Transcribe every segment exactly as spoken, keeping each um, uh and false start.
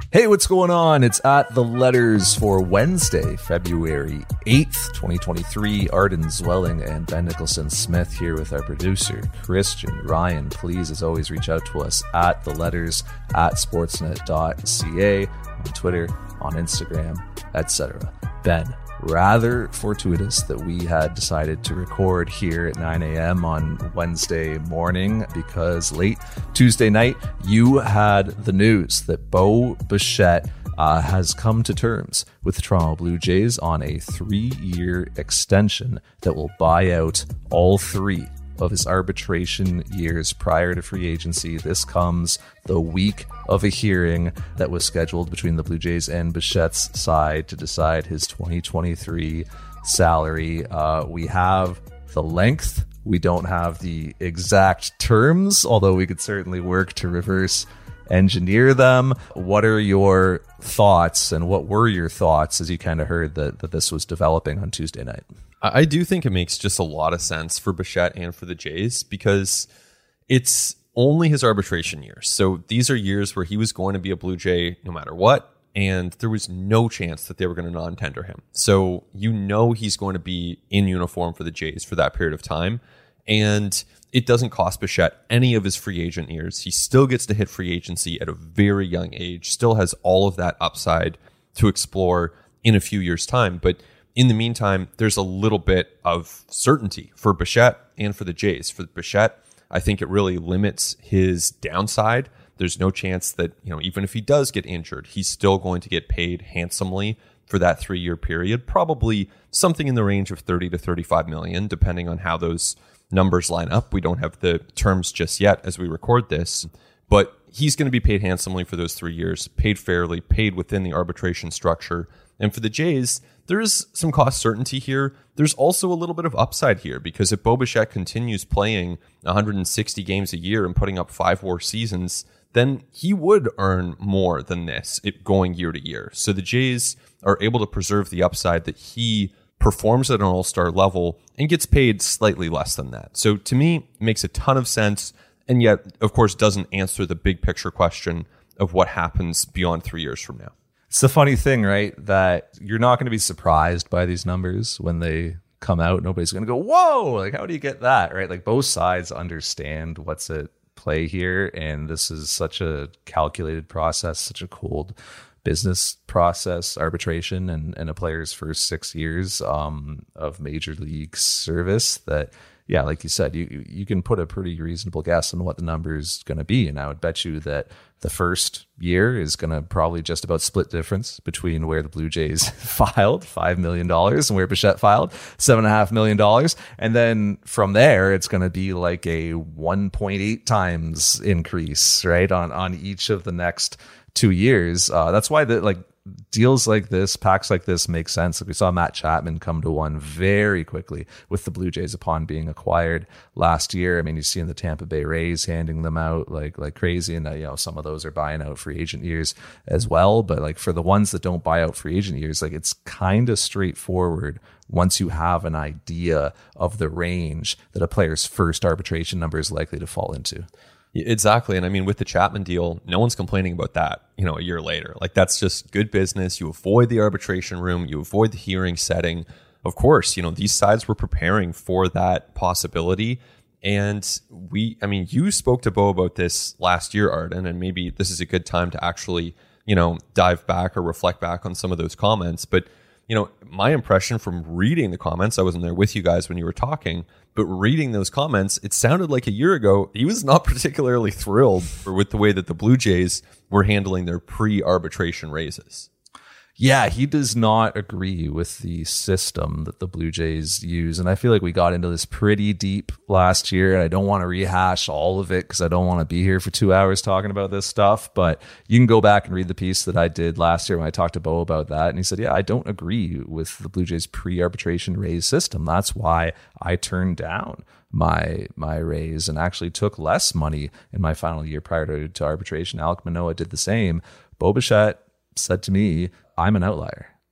Hey, what's going on? It's At The Letters for Wednesday, February eighth, twenty twenty-three. Arden Zwelling and Ben Nicholson Smith here with our producer, Christian Ryan. Please, as always, reach out to us at The Letters at sportsnet dot c a, on Twitter, on Instagram, et cetera. Ben, rather fortuitous that we had decided to record here at nine a.m. on Wednesday morning, because late Tuesday night you had the news that Bo Bichette uh, has come to terms with the Toronto Blue Jays on a three-year extension that will buy out all three of his arbitration years prior to free agency. This comes the week of a hearing that was scheduled between the Blue Jays and Bichette's side to decide his twenty twenty-three salary. Uh, we have the length. We don't have the exact terms, although we could certainly work to reverse engineer them. What are your thoughts, and what were your thoughts as you kind of heard that, that this was developing on Tuesday night? I do think it makes just a lot of sense for Bichette and for the Jays, because it's only his arbitration years. So these are years where he was going to be a Blue Jay no matter what, and there was no chance that they were going to non-tender him. So you know he's going to be in uniform for the Jays for that period of time, and it doesn't cost Bichette any of his free agent years. He still gets to hit free agency at a very young age, still has all of that upside to explore in a few years' time. But in the meantime, there's a little bit of certainty for Bichette and for the Jays. For Bichette, I think it really limits his downside. There's no chance that, you know, even if he does get injured, he's still going to get paid handsomely for that three-year period, probably something in the range of thirty to thirty-five million, depending on how those numbers line up. We don't have the terms just yet as we record this, but he's going to be paid handsomely for those three years, paid fairly, paid within the arbitration structure. And for the Jays, there is some cost certainty here. There's also a little bit of upside here, because if Bo Bichette continues playing one hundred sixty games a year and putting up five war seasons, then he would earn more than this it going year to year. So the Jays are able to preserve the upside that he performs at an all-star level and gets paid slightly less than that. So to me, it makes a ton of sense, and yet, of course, doesn't answer the big picture question of what happens beyond three years from now. It's the funny thing, right? That you're not going to be surprised by these numbers when they come out. Nobody's going to go, whoa, like, how do you get that, right? Like, both sides understand what's at play here. And this is such a calculated process, such a cold business process, arbitration, and, and a player's first six years um, of major league service that, yeah, like you said, you you can put a pretty reasonable guess on what the number is going to be. And I would bet you that the first year is going to probably just about split difference between where the Blue Jays filed five million dollars and where Bichette filed seven point five million dollars. And then from there, it's going to be like a one point eight times increase, right, on, on each of the next two years. Uh, that's why the like deals like this, packs like this make sense. Like we saw Matt Chapman come to one very quickly with the Blue Jays upon being acquired last year. I mean, you see in the Tampa Bay Rays handing them out like like crazy, and uh, you know, some of those are buying out free agent years as well. But like for the ones that don't buy out free agent years, like it's kind of straightforward once you have an idea of the range that a player's first arbitration number is likely to fall into. Exactly. And I mean, with the Chapman deal, no one's complaining about that, you know, a year later. Like, that's just good business. You avoid the arbitration room, you avoid the hearing setting. Of course, you know, these sides were preparing for that possibility. And we, I mean, you spoke to Bo about this last year, Arden, and maybe this is a good time to actually, you know, dive back or reflect back on some of those comments. But, you know, my impression from reading the comments, I wasn't there with you guys when you were talking, but reading those comments, it sounded like a year ago he was not particularly thrilled with the way that the Blue Jays were handling their pre-arbitration raises. Yeah, he does not agree with the system that the Blue Jays use. And I feel like we got into this pretty deep last year. And I don't want to rehash all of it because I don't want to be here for two hours talking about this stuff. But you can go back and read the piece that I did last year when I talked to Bo about that. And he said, yeah, I don't agree with the Blue Jays pre-arbitration raise system. That's why I turned down my my raise and actually took less money in my final year prior to, to arbitration. Alek Manoah did the same. Bo Bichette said to me, I'm an outlier.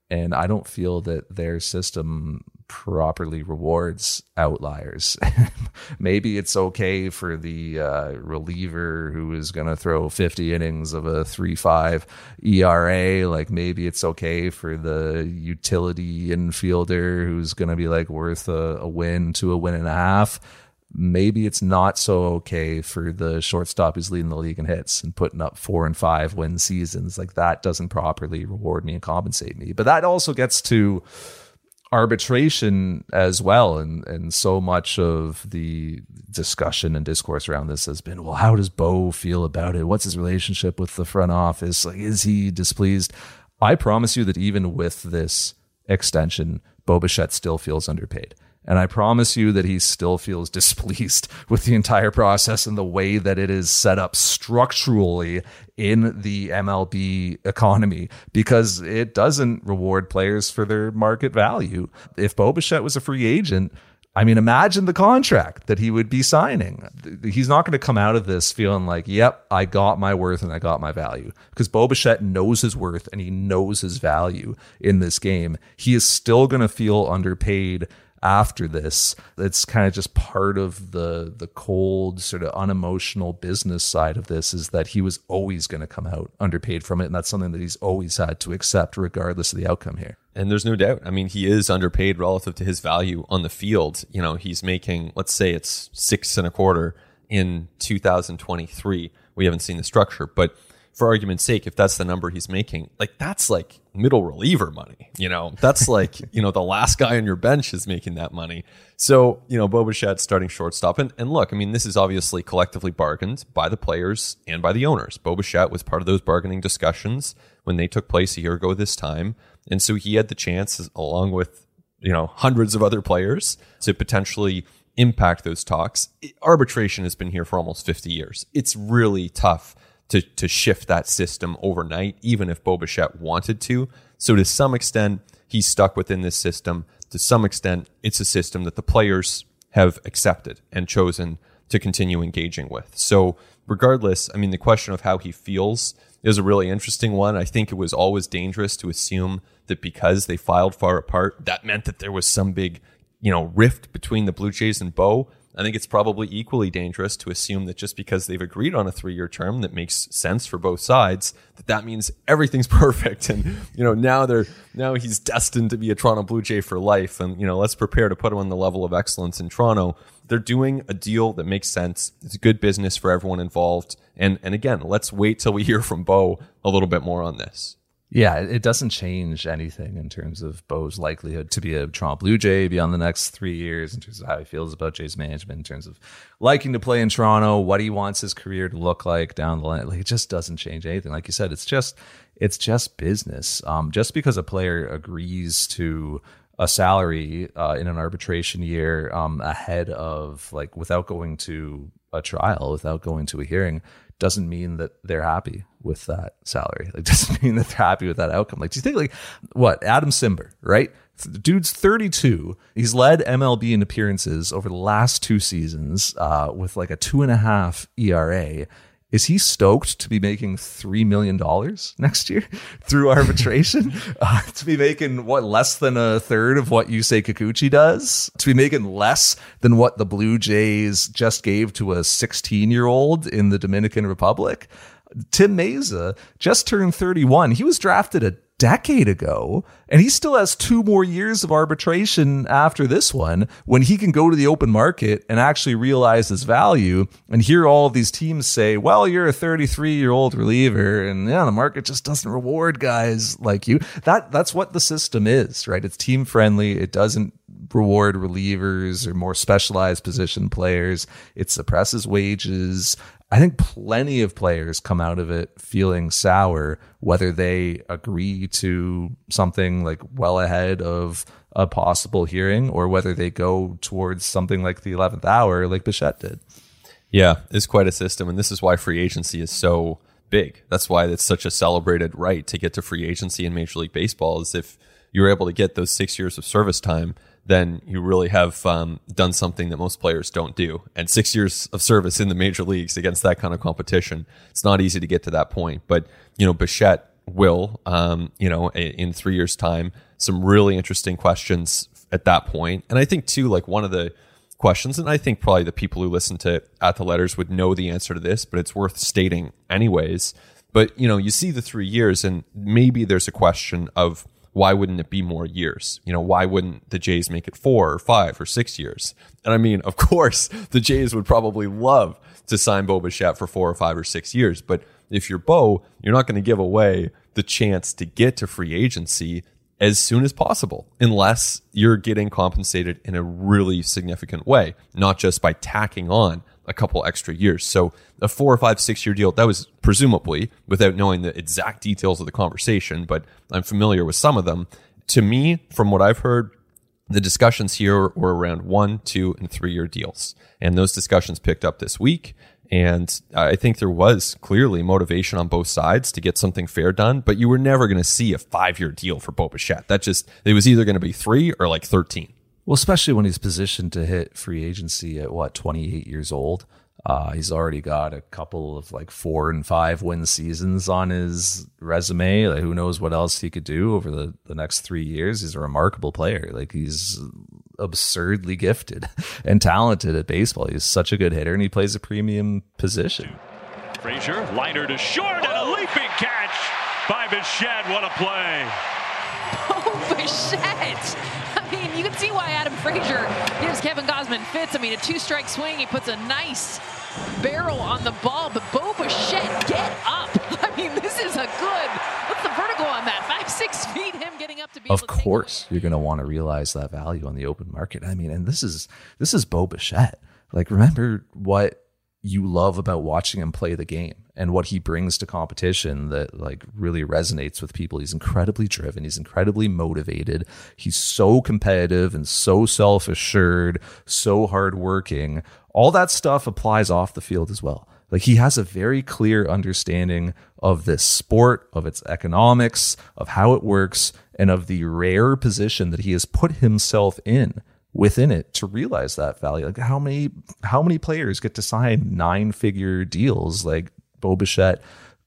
And I don't feel that their system properly rewards outliers. Maybe it's okay for the uh, reliever who is going to throw fifty innings of a three point five E R A. Like maybe it's okay for the utility infielder who's going to be like worth a, a win to a win and a half. Maybe it's not so okay for the shortstop who's leading the league in hits and putting up four and five win seasons. Like that doesn't properly reward me and compensate me. But that also gets to arbitration as well, and and so much of the discussion and discourse around this has been, well, how does Bo feel about it? What's his relationship with the front office? Like, is he displeased? I promise you that even with this extension, Bo Bichette still feels underpaid. And I promise you that he still feels displeased with the entire process and the way that it is set up structurally in the M L B economy, because it doesn't reward players for their market value. If Bo Bichette was a free agent, I mean, imagine the contract that he would be signing. He's not going to come out of this feeling like, yep, I got my worth and I got my value, because Bo Bichette knows his worth and he knows his value in this game. He is still going to feel underpaid after this. It's kind of just part of the the cold, sort of unemotional business side of this, is that he was always going to come out underpaid from it, and that's something that he's always had to accept regardless of the outcome here. And there's no doubt. I mean, he is underpaid relative to his value on the field. You know, he's making, let's say it's six and a quarter in two thousand twenty-three. We haven't seen the structure, but for argument's sake, if that's the number he's making, like that's like middle reliever money, you know, that's like, you know, the last guy on your bench is making that money. So, you know, Bo Bichette starting shortstop. And, and look, I mean, this is obviously collectively bargained by the players and by the owners. Bo Bichette was part of those bargaining discussions when they took place a year ago this time. And so he had the chance, along with, you know, hundreds of other players, to potentially impact those talks. Arbitration has been here for almost fifty years. It's really tough to to shift that system overnight, even if Bo Bichette wanted to. So to some extent, he's stuck within this system. To some extent, it's a system that the players have accepted and chosen to continue engaging with. So regardless, I mean, the question of how he feels is a really interesting one. I think it was always dangerous to assume that because they filed far apart, that meant that there was some big, you know, rift between the Blue Jays and Bo. I think it's probably equally dangerous to assume that just because they've agreed on a three-year term that makes sense for both sides, that that means everything's perfect. And, you know, now they're now he's destined to be a Toronto Blue Jay for life. And, you know, let's prepare to put him on the level of excellence in Toronto. They're doing a deal that makes sense. It's good business for everyone involved. And, and again, let's wait till we hear from Bo a little bit more on this. Yeah, it doesn't change anything in terms of Bo's likelihood to be a Toronto Blue Jay beyond the next three years, in terms of how he feels about Jays management, in terms of liking to play in Toronto, what he wants his career to look like down the line. Like, it just doesn't change anything. Like you said, it's just it's just business. Um, just because a player agrees to a salary uh, in an arbitration year um, ahead of, like, without going to a trial, without going to a hearing, doesn't mean that they're happy with that salary. Like, doesn't mean that they're happy with that outcome. Like, do you think, like, what, Adam Simber, right? The dude's thirty-two. He's led M L B in appearances over the last two seasons uh, with like a two and a half E R A. Is he stoked to be making three million dollars next year through arbitration? uh, to be making, what, less than a third of what Yusei Kikuchi does? To be making less than what the Blue Jays just gave to a sixteen-year-old in the Dominican Republic? Tim Meza just turned thirty-one. He was drafted a decade ago, and he still has two more years of arbitration after this one, when he can go to the open market and actually realize his value, and hear all of these teams say, well, you're a thirty-three-year-old reliever, and yeah, the market just doesn't reward guys like you. That that's what the system is, right? It's team friendly. It doesn't reward relievers or more specialized position players. It suppresses wages. I think plenty of players come out of it feeling sour, whether they agree to something like well ahead of a possible hearing, or whether they go towards something like the eleventh hour, like Bichette did. Yeah, it's quite a system. And this is why free agency is so big. That's why it's such a celebrated right to get to free agency in Major League Baseball, is if you're able to get those six years of service time, then you really have um, done something that most players don't do. And six years of service in the major leagues against that kind of competition, it's not easy to get to that point. But, you know, Bichette Will, um, you know, in three years' time. Some really interesting questions at that point. And I think, too, like one of the questions, and I think probably the people who listen to At the Letters would know the answer to this, but it's worth stating anyways. But, you know, you see the three years, and maybe there's a question of why wouldn't it be more years? You know, why wouldn't the Jays make it four or five or six years? And I mean, of course, the Jays would probably love to sign Bo Bichette for four or five or six years. But if you're Bo, you're not going to give away the chance to get to free agency as soon as possible, unless you're getting compensated in a really significant way, not just by tacking on a couple extra years. So a four or five, six year deal, that was presumably, without knowing the exact details of the conversation, but I'm familiar with some of them. To me, from what I've heard, the discussions here were around one, two, and three year deals. And those discussions picked up this week. And I think there was clearly motivation on both sides to get something fair done, but you were never going to see a five-year deal for Bo Bichette. That just, it was either going to be three or like thirteen. Well, especially when he's positioned to hit free agency at what, twenty-eight years old. Uh, he's already got a couple of like four and five win seasons on his resume. Like, who knows what else he could do over the, the next three years. He's a remarkable player. Like, he's absurdly gifted and talented at baseball. He's such a good hitter, and he plays a premium position. Frazier, liner to short, and a leaping catch by Bichette. What a play. Oh, Bichette. I mean, you can see why Adam Frazier gives Kevin Gausman fits. I mean, a two-strike swing, he puts a nice barrel on the ball, but Bo Bichette, get up. I mean, this is a good, what's the vertical on that? Five, six feet, him getting up to be of able to course you're going to want to realize that value on the open market. I mean, and this is this is Bo Bichette. Like, remember what you love about watching him play the game and what he brings to competition that like really resonates with people. He's incredibly driven. He's incredibly motivated. He's so competitive and so self-assured, so hardworking. All that stuff applies off the field as well. Like, he has a very clear understanding of this sport, of its economics, of how it works, and of the rare position that he has put himself in within it to realize that value. Like, how many how many players get to sign nine-figure deals like Bo Bichette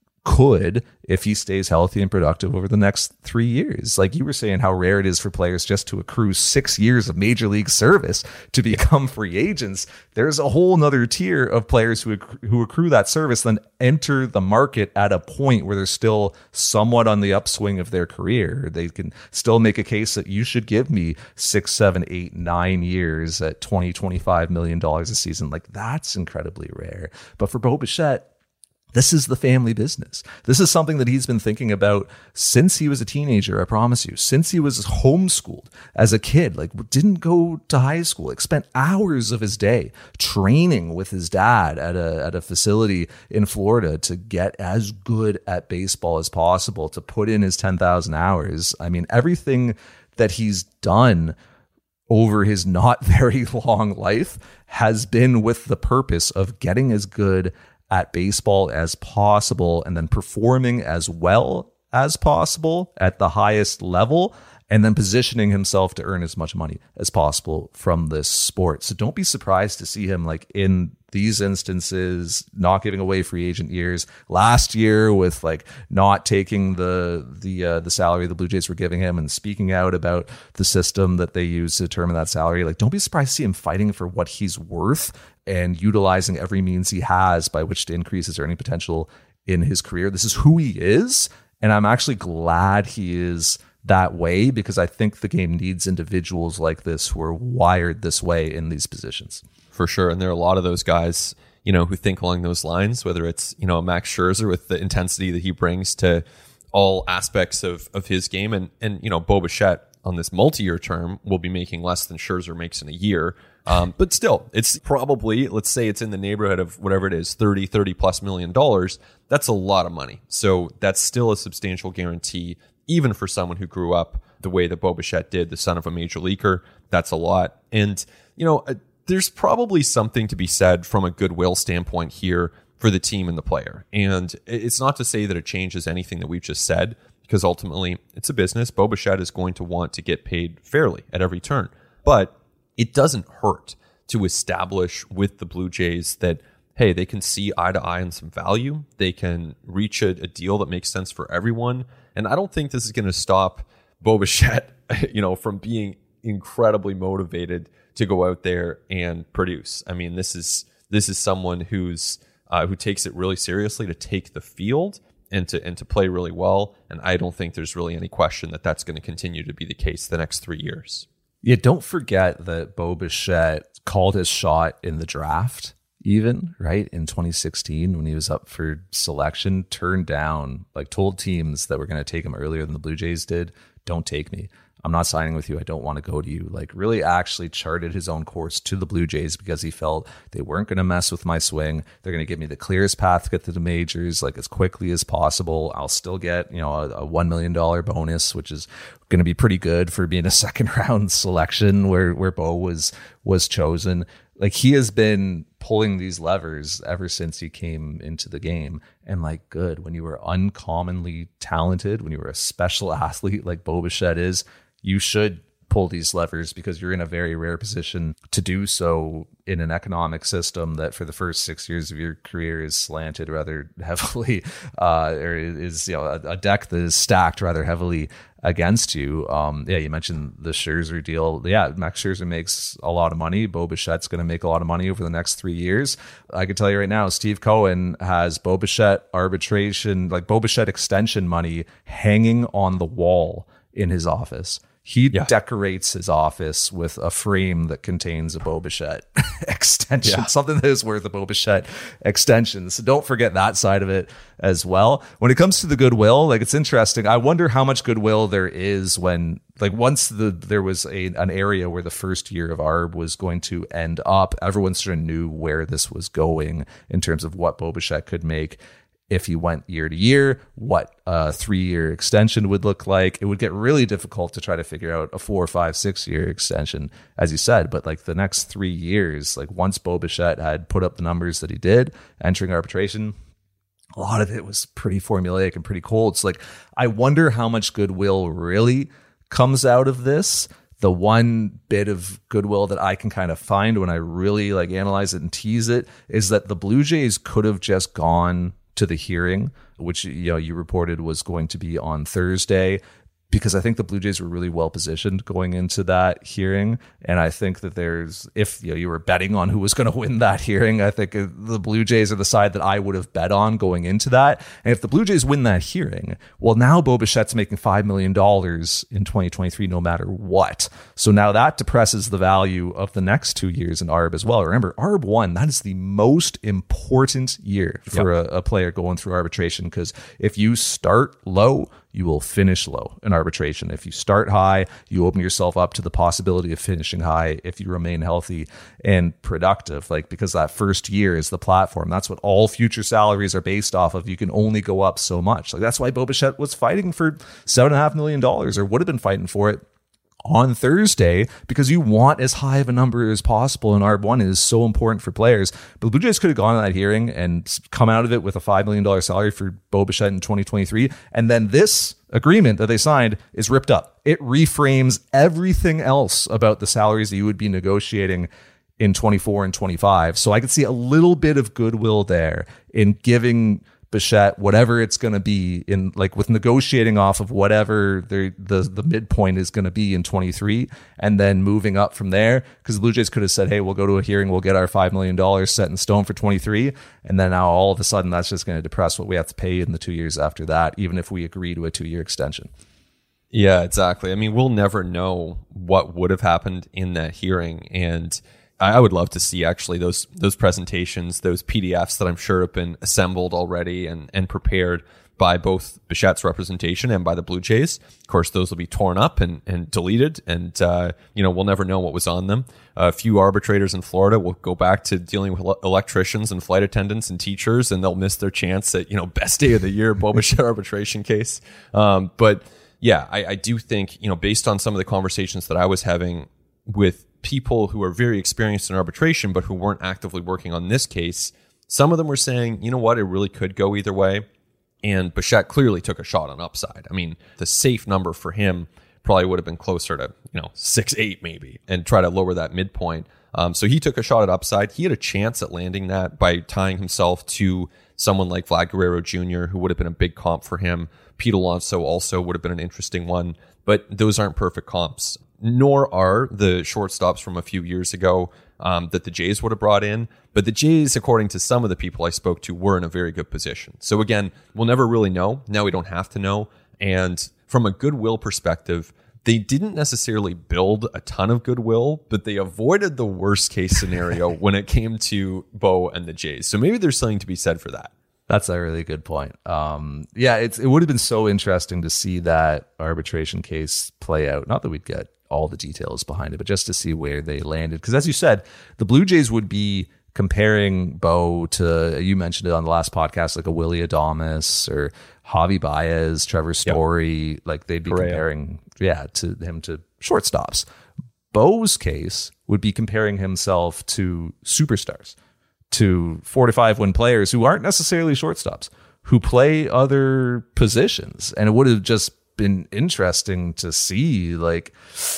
could if he stays healthy and productive over the next three years? Like you were saying, how rare it is for players just to accrue six years of major league service to become free agents. There's a whole nother tier of players who accrue, who accrue that service, then enter the market at a point where they're still somewhat on the upswing of their career. They can still make a case that you should give me six, seven, eight, nine years at twenty, twenty-five million dollars a season. Like, that's incredibly rare. But for Bo Bichette, this is the family business. This is something that he's been thinking about since he was a teenager, I promise you. Since he was homeschooled as a kid, like didn't go to high school, like spent hours of his day training with his dad at a at a facility in Florida to get as good at baseball as possible, to put in his ten thousand hours. I mean, everything that he's done over his not very long life has been with the purpose of getting as good at baseball as possible and then performing as well as possible at the highest level, and then positioning himself to earn as much money as possible from this sport. So don't be surprised to see him like in these instances, not giving away free agent years. Last year with like not taking the the uh, the salary the Blue Jays were giving him and speaking out about the system that they use to determine that salary. Like, don't be surprised to see him fighting for what he's worth and utilizing every means he has by which to increase his earning potential in his career. This is who he is, and I'm actually glad he is that way, because I think the game needs individuals like this who are wired this way in these positions. For sure. And there are a lot of those guys, you know, who think along those lines, whether it's, you know, Max Scherzer with the intensity that he brings to all aspects of, of his game. And, and, you know, Bo Bichette on this multi-year term will be making less than Scherzer makes in a year. Um, but still, it's probably, let's say it's in the neighborhood of whatever it is, thirty, thirty plus million dollars. That's a lot of money. So that's still a substantial guarantee, even for someone who grew up the way that Bo Bichette did, the son of a major leaguer. That's a lot. And, you know, uh, there's probably something to be said from a goodwill standpoint here for the team and the player. And it's not to say that it changes anything that we've just said, because ultimately it's a business. Bo Bichette is going to want to get paid fairly at every turn. But it doesn't hurt to establish with the Blue Jays that, hey, they can see eye to eye on some value. They can reach a, a deal that makes sense for everyone. And I don't think this is going to stop Bo Bichette, you know, from being incredibly motivated to go out there and produce. I mean, this is this is someone who's uh, who takes it really seriously to take the field and to and to play really well. And I don't think there's really any question that that's going to continue to be the case the next three years. Yeah, don't forget that Bo Bichette called his shot in the draft, even, right? In twenty sixteen, when he was up for selection, turned down, like told teams that were going to take him earlier than the Blue Jays did, don't take me. I'm not signing with you. I don't want to go to you. Like really actually charted his own course to the Blue Jays because he felt they weren't going to mess with my swing. They're going to give me the clearest path to get to the majors like as quickly as possible. I'll still get, you know, a, a one million dollars bonus, which is going to be pretty good for being a second round selection where, where Bo was, was chosen. Like he has been pulling these levers ever since he came into the game. And like, good, when you were uncommonly talented, when you were a special athlete like Bo Bichette is, you should pull these levers because you're in a very rare position to do so in an economic system that for the first six years of your career is slanted rather heavily, uh, or is, you know, a, a deck that is stacked rather heavily against you. Um, yeah, you mentioned the Scherzer deal. Yeah, Max Scherzer makes a lot of money. Bo Bichette's going to make a lot of money over the next three years. I can tell you right now, Steve Cohen has Bo Bichette arbitration, like Bo Bichette extension money hanging on the wall in his office. He yeah. decorates his office with a frame that contains a Bo Bichette extension, yeah. something that is worth a Bo Bichette extension. So don't forget that side of it as well. When it comes to the goodwill, like it's interesting. I wonder how much goodwill there is when, like, once the there was a an area where the first year of Arb was going to end up, everyone sort of knew where this was going in terms of what Bo Bichette could make. If you went year to year, what a three-year extension would look like. It would get really difficult to try to figure out a four, five, six-year extension, as you said. But like the next three years, like once Bo Bichette had put up the numbers that he did, entering arbitration, a lot of it was pretty formulaic and pretty cold. So like, I wonder how much goodwill really comes out of this. The one bit of goodwill that I can kind of find when I really like analyze it and tease it is that the Blue Jays could have just gone to the hearing, which, you know, you reported was going to be on Thursday, because I think the Blue Jays were really well positioned going into that hearing. And I think that there's, if you know, you were betting on who was going to win that hearing, I think the Blue Jays are the side that I would have bet on going into that. And if the Blue Jays win that hearing, well, now Bo Bichette's making five million dollars in twenty twenty-three no matter what. So now that depresses the value of the next two years in Arb as well. Remember, Arb one, that is the most important year for yep. a, a player going through arbitration, because if you start low, you will finish low in arbitration. If you start high, you open yourself up to the possibility of finishing high if you remain healthy and productive. Like, because that first year is the platform. That's what all future salaries are based off of. You can only go up so much. Like, that's why Bo Bichette was fighting for seven and a half million dollars, or would have been fighting for it on Thursday, because you want as high of a number as possible, and Arb one is so important for players. But the Blue Jays could have gone to that hearing and come out of it with a five million dollars salary for Bo Bichette in twenty twenty-three, and then this agreement that they signed is ripped up. It reframes everything else about the salaries that you would be negotiating in twenty-four and twenty-five. So I could see a little bit of goodwill there in giving Bichette whatever it's going to be, in like with negotiating off of whatever the the, the midpoint is going to be in twenty-three, and then moving up from there, because the Blue Jays could have said, hey, we'll go to a hearing, we'll get our five million dollars set in stone for twenty-three, and then now all of a sudden that's just going to depress what we have to pay in the two years after that, even if we agree to a two-year extension. Yeah, exactly. I mean, we'll never know what would have happened in that hearing, and I would love to see actually those those presentations, those P D Fs that I'm sure have been assembled already and, and prepared by both Bichette's representation and by the Blue Jays. Of course, those will be torn up and, and deleted, and uh, you know, we'll never know what was on them. A few arbitrators in Florida will go back to dealing with electricians and flight attendants and teachers, and they'll miss their chance at, you know, best day of the year Bo Bichette arbitration case. Um, but yeah, I, I do think, you know, based on some of the conversations that I was having with people who are very experienced in arbitration, but who weren't actively working on this case, some of them were saying, you know what, it really could go either way. And Bichette clearly took a shot on upside. I mean, the safe number for him probably would have been closer to, you know, six, eight maybe, and try to lower that midpoint. Um, so he took a shot at upside. He had a chance at landing that by tying himself to someone like Vlad Guerrero Junior, who would have been a big comp for him. Pete Alonso also would have been an interesting one, but those aren't perfect comps, nor are the shortstops from a few years ago um, that the Jays would have brought in. But the Jays, according to some of the people I spoke to, were in a very good position. So again, we'll never really know. Now we don't have to know. And from a goodwill perspective, they didn't necessarily build a ton of goodwill, but they avoided the worst case scenario when it came to Bo and the Jays. So maybe there's something to be said for that. That's a really good point. Um, yeah, it's, it would have been so interesting to see that arbitration case play out. Not that we'd get all the details behind it, but just to see where they landed. Because as you said, the Blue Jays would be comparing Bo to, you mentioned it on the last podcast, like a Willy Adames or Javi Baez, Trevor Story. Yep. Like they'd be Correa. comparing, yeah, to him to shortstops. Bo's case would be comparing himself to superstars, to four to five win players who aren't necessarily shortstops, who play other positions. And it would have just been interesting to see like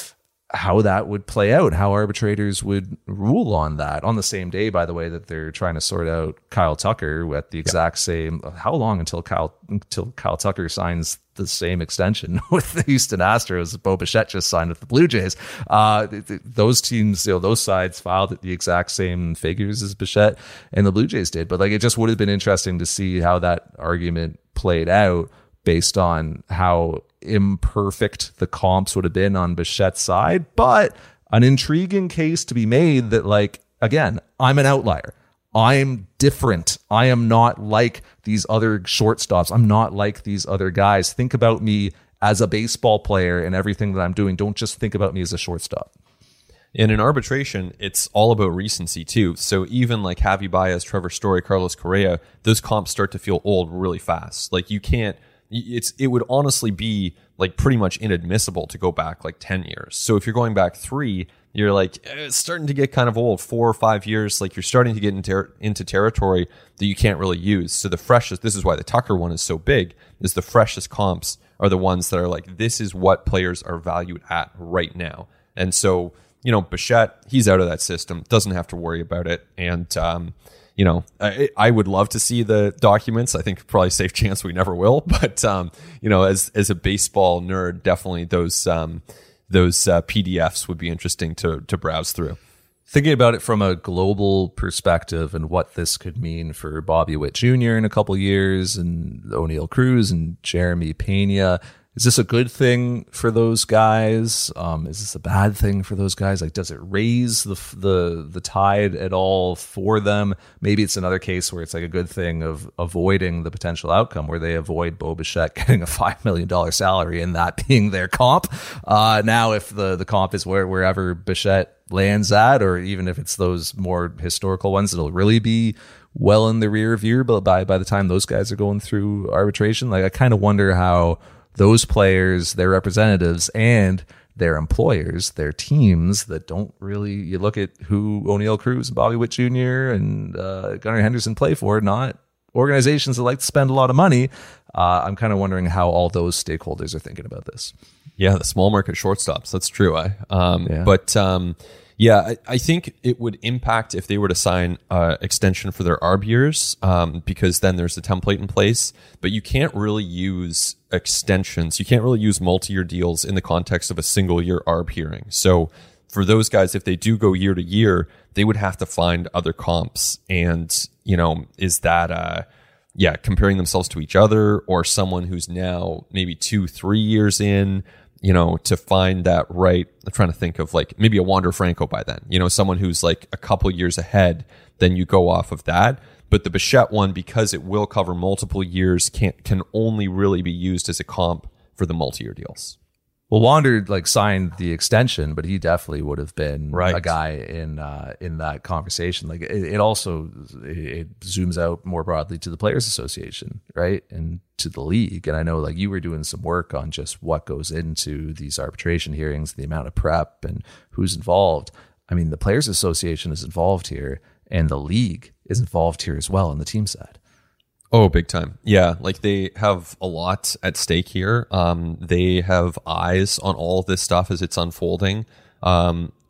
how that would play out, how arbitrators would rule on that on the same day, by the way, that they're trying to sort out Kyle Tucker at the exact yeah. same, how long until Kyle, until Kyle Tucker signs the same extension with the Houston Astros? Bo Bichette just signed with the Blue Jays. Uh, th- th- those teams, you know, those sides filed at the exact same figures as Bichette and the Blue Jays did. But like, it just would have been interesting to see how that argument played out based on how imperfect the comps would have been on Bichette's side. But an intriguing case to be made that, like, again, I'm an outlier. I'm different. I am not like these other shortstops. I'm not like these other guys. Think about me as a baseball player and everything that I'm doing. Don't just think about me as a shortstop. And in arbitration, it's all about recency too. So even like Javi Baez, Trevor Story, Carlos Correa, those comps start to feel old really fast. Like you can't, it's, it would honestly be like pretty much inadmissible to go back like ten years. So if you're going back three, you're like, eh, it's starting to get kind of old. Four or five years, like you're starting to get into, into territory that you can't really use. So the freshest, this is why the Tucker one is so big, is the freshest comps are the ones that are like, this is what players are valued at right now. And so, you know, Bichette, he's out of that system, doesn't have to worry about it. And, um, you know, I, I would love to see the documents. I think probably a safe chance we never will. But, um, you know, as as a baseball nerd, definitely those um, those uh, P D Fs would be interesting to to browse through. Thinking about it from a global perspective and what this could mean for Bobby Witt Junior in a couple years and O'Neill Cruz and Jeremy Pena. Is this a good thing for those guys? Um, is this a bad thing for those guys? Like, does it raise the the the tide at all for them? Maybe it's another case where it's like a good thing of avoiding the potential outcome where they avoid Bo Bichette getting a five million dollars salary and that being their comp. Uh, now, if the, the comp is where wherever Bichette lands at, or even if it's those more historical ones, it'll really be well in the rear view. But by, by the time those guys are going through arbitration, like I kind of wonder how those players, their representatives, and their employers, their teams that don't really, you look at who O'Neill Cruz and Bobby Witt Junior and uh, Gunnar Henderson play for, not organizations that like to spend a lot of money. Uh, I'm kind of wondering how all those stakeholders are thinking about this. Yeah, the small market shortstops. That's true. I, um, yeah. But um, yeah, I, I think it would impact if they were to sign uh, extension for their A R B years, um, because then there's a template in place. But you can't really use extensions. You can't really use multi-year deals in the context of a single year A R B hearing. So for those guys, if they do go year to year, they would have to find other comps. And, you know, is that, uh, yeah, comparing themselves to each other or someone who's now maybe two, three years in, you know, to find that right. I'm trying to think of like maybe a Wander Franco by then, you know, someone who's like a couple years ahead, then you go off of that. But the Bichette one, because it will cover multiple years, can can only really be used as a comp for the multi-year deals. Well, Wander like signed the extension, but he definitely would have been right. a guy in uh, in that conversation. Like it, it also it, it zooms out more broadly to the Players Association, right, and to the league. And I know like you were doing some work on just what goes into these arbitration hearings, the amount of prep, and who's involved. I mean, the Players Association is involved here, and the league is involved here as well on the team side. Oh, big time. Yeah, like they have a lot at stake here. Um, they have eyes on all of this stuff as it's unfolding. Um,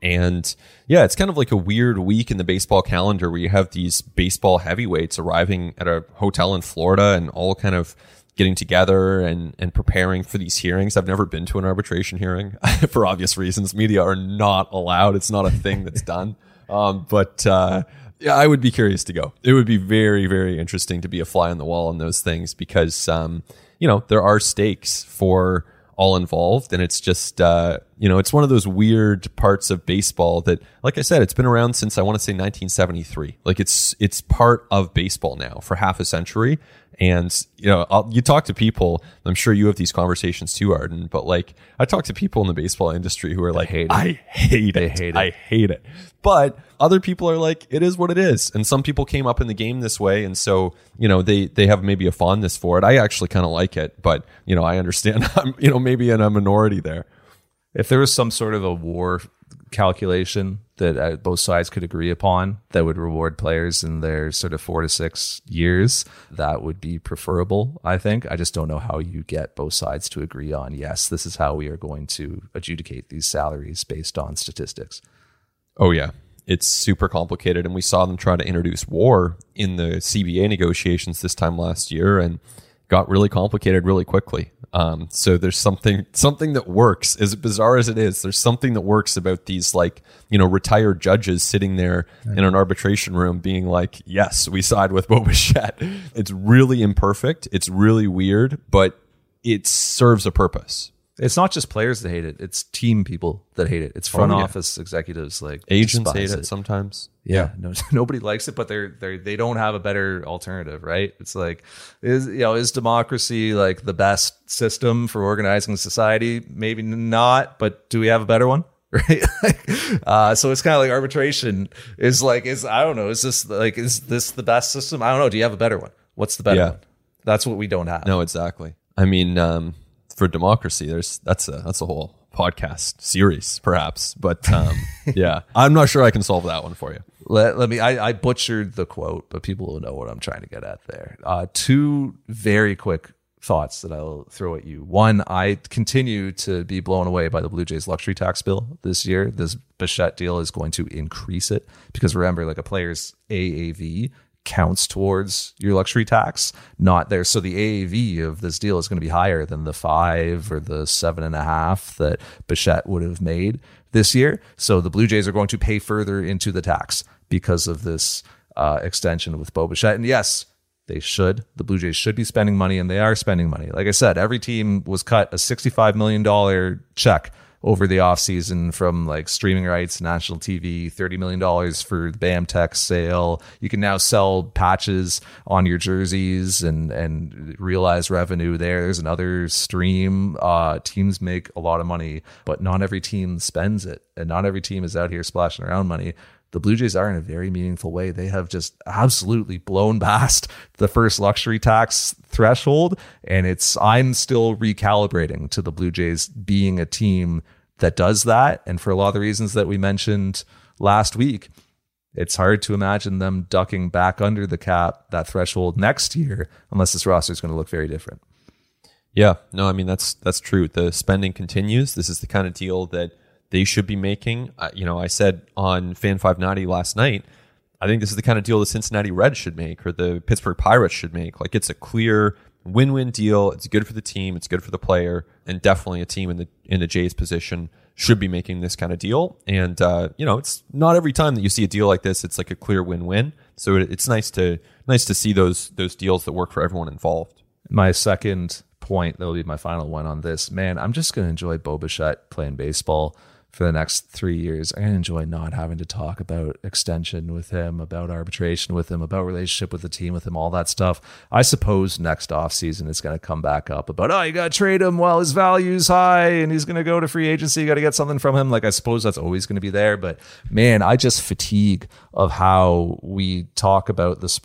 and yeah, it's kind of like a weird week in the baseball calendar where you have these baseball heavyweights arriving at a hotel in Florida and all kind of getting together and, and preparing for these hearings. I've never been to an arbitration hearing for obvious reasons. Media are not allowed. It's not a thing that's done. Um, but uh, yeah, I would be curious to go. It would be very, very interesting to be a fly on the wall on those things because, um, you know, there are stakes for all involved. And it's just, uh, you know, it's one of those weird parts of baseball that, like I said, it's been around since I want to say nineteen seventy-three. Like it's, it's part of baseball now for half a century. And, you know, I'll, you talk to people, I'm sure you have these conversations too, Arden, but like I talk to people in the baseball industry who are like, hate it. I hate They it. hate it. I hate it. But other people are like, it is what it is. And some people came up in the game this way. And so, you know, they, they have maybe a fondness for it. I actually kind of like it, but, you know, I understand I'm, you know, maybe in a minority there. If there was some sort of a war calculation that uh, both sides could agree upon that would reward players in their sort of four to six years, that would be preferable, I think. I just don't know how you get both sides to agree on, yes, this is how we are going to adjudicate these salaries based on statistics. Oh, yeah. It's super complicated. And we saw them try to introduce war in the C B A negotiations this time last year and got really complicated really quickly. Um, so there's something something that works, as bizarre as it is. There's something that works about these, like, you know, retired judges sitting there in an arbitration room being like, yes, we side with Bo Bichette. It's really imperfect. It's really weird, but it serves a purpose. It's not just players that hate it. It's team people that hate it. It's front Oh, yeah. office executives, like Agents despise hate it, sometimes. Yeah, no, nobody likes it, but they're they they don't have a better alternative, right? It's like, is you know, is democracy like the best system for organizing society? Maybe not, but do we have a better one? Right? uh, so it's kind of like arbitration is like, is I don't know, is this like is this the best system? I don't know. Do you have a better one? What's the better Yeah. one? That's what we don't have. No, exactly. I mean, um, for democracy, there's that's a that's a whole podcast series, perhaps. But um, yeah, I'm not sure I can solve that one for you. Let, let me, I, I butchered the quote, but people will know what I'm trying to get at there. Uh, two very quick thoughts that I'll throw at you. One, I continue to be blown away by the Blue Jays luxury tax bill this year. This Bichette deal is going to increase it because remember, like a player's A A V counts towards your luxury tax, not there. So the A A V of this deal is going to be higher than the five or the seven and a half that Bichette would have made this year. So the Blue Jays are going to pay further into the tax because of this uh, extension with Bo Bichette. And yes, they should. The Blue Jays should be spending money, and they are spending money. Like I said, every team was cut a sixty-five million dollars check over the offseason from like streaming rights, national T V, thirty million dollars for the BAMTech sale. You can now sell patches on your jerseys and, and realize revenue there. There's another stream. Uh, teams make a lot of money, but not every team spends it. And not every team is out here splashing around money. The Blue Jays are in a very meaningful way. They have just absolutely blown past the first luxury tax threshold. And it's, I'm still recalibrating to the Blue Jays being a team that does that. And for a lot of the reasons that we mentioned last week, it's hard to imagine them ducking back under the cap, that threshold next year, unless this roster is going to look very different. Yeah, no, I mean, that's, that's true. The spending continues. This is the kind of deal that they should be making. Uh, you know, I said on Fan five ninety last night, I think this is the kind of deal the Cincinnati Reds should make or the Pittsburgh Pirates should make. Like, it's a clear win-win deal. It's good for the team. It's good for the player, and definitely a team in the in the Jays position should be making this kind of deal. And uh, you know, it's not every time that you see a deal like this, it's like a clear win-win. So it, it's nice to nice to see those those deals that work for everyone involved. My second point, that'll be my final one on this. Man, I'm just going to enjoy Bo Bichette playing baseball for the next three years. I'm going to enjoy not having to talk about extension with him, about arbitration with him, about relationship with the team with him, all that stuff. I suppose next offseason it's going to come back up about, oh, you got to trade him while his value's high and he's going to go to free agency. You got to get something from him. Like, I suppose that's always going to be there. But man, I just fatigue of how we talk about the sport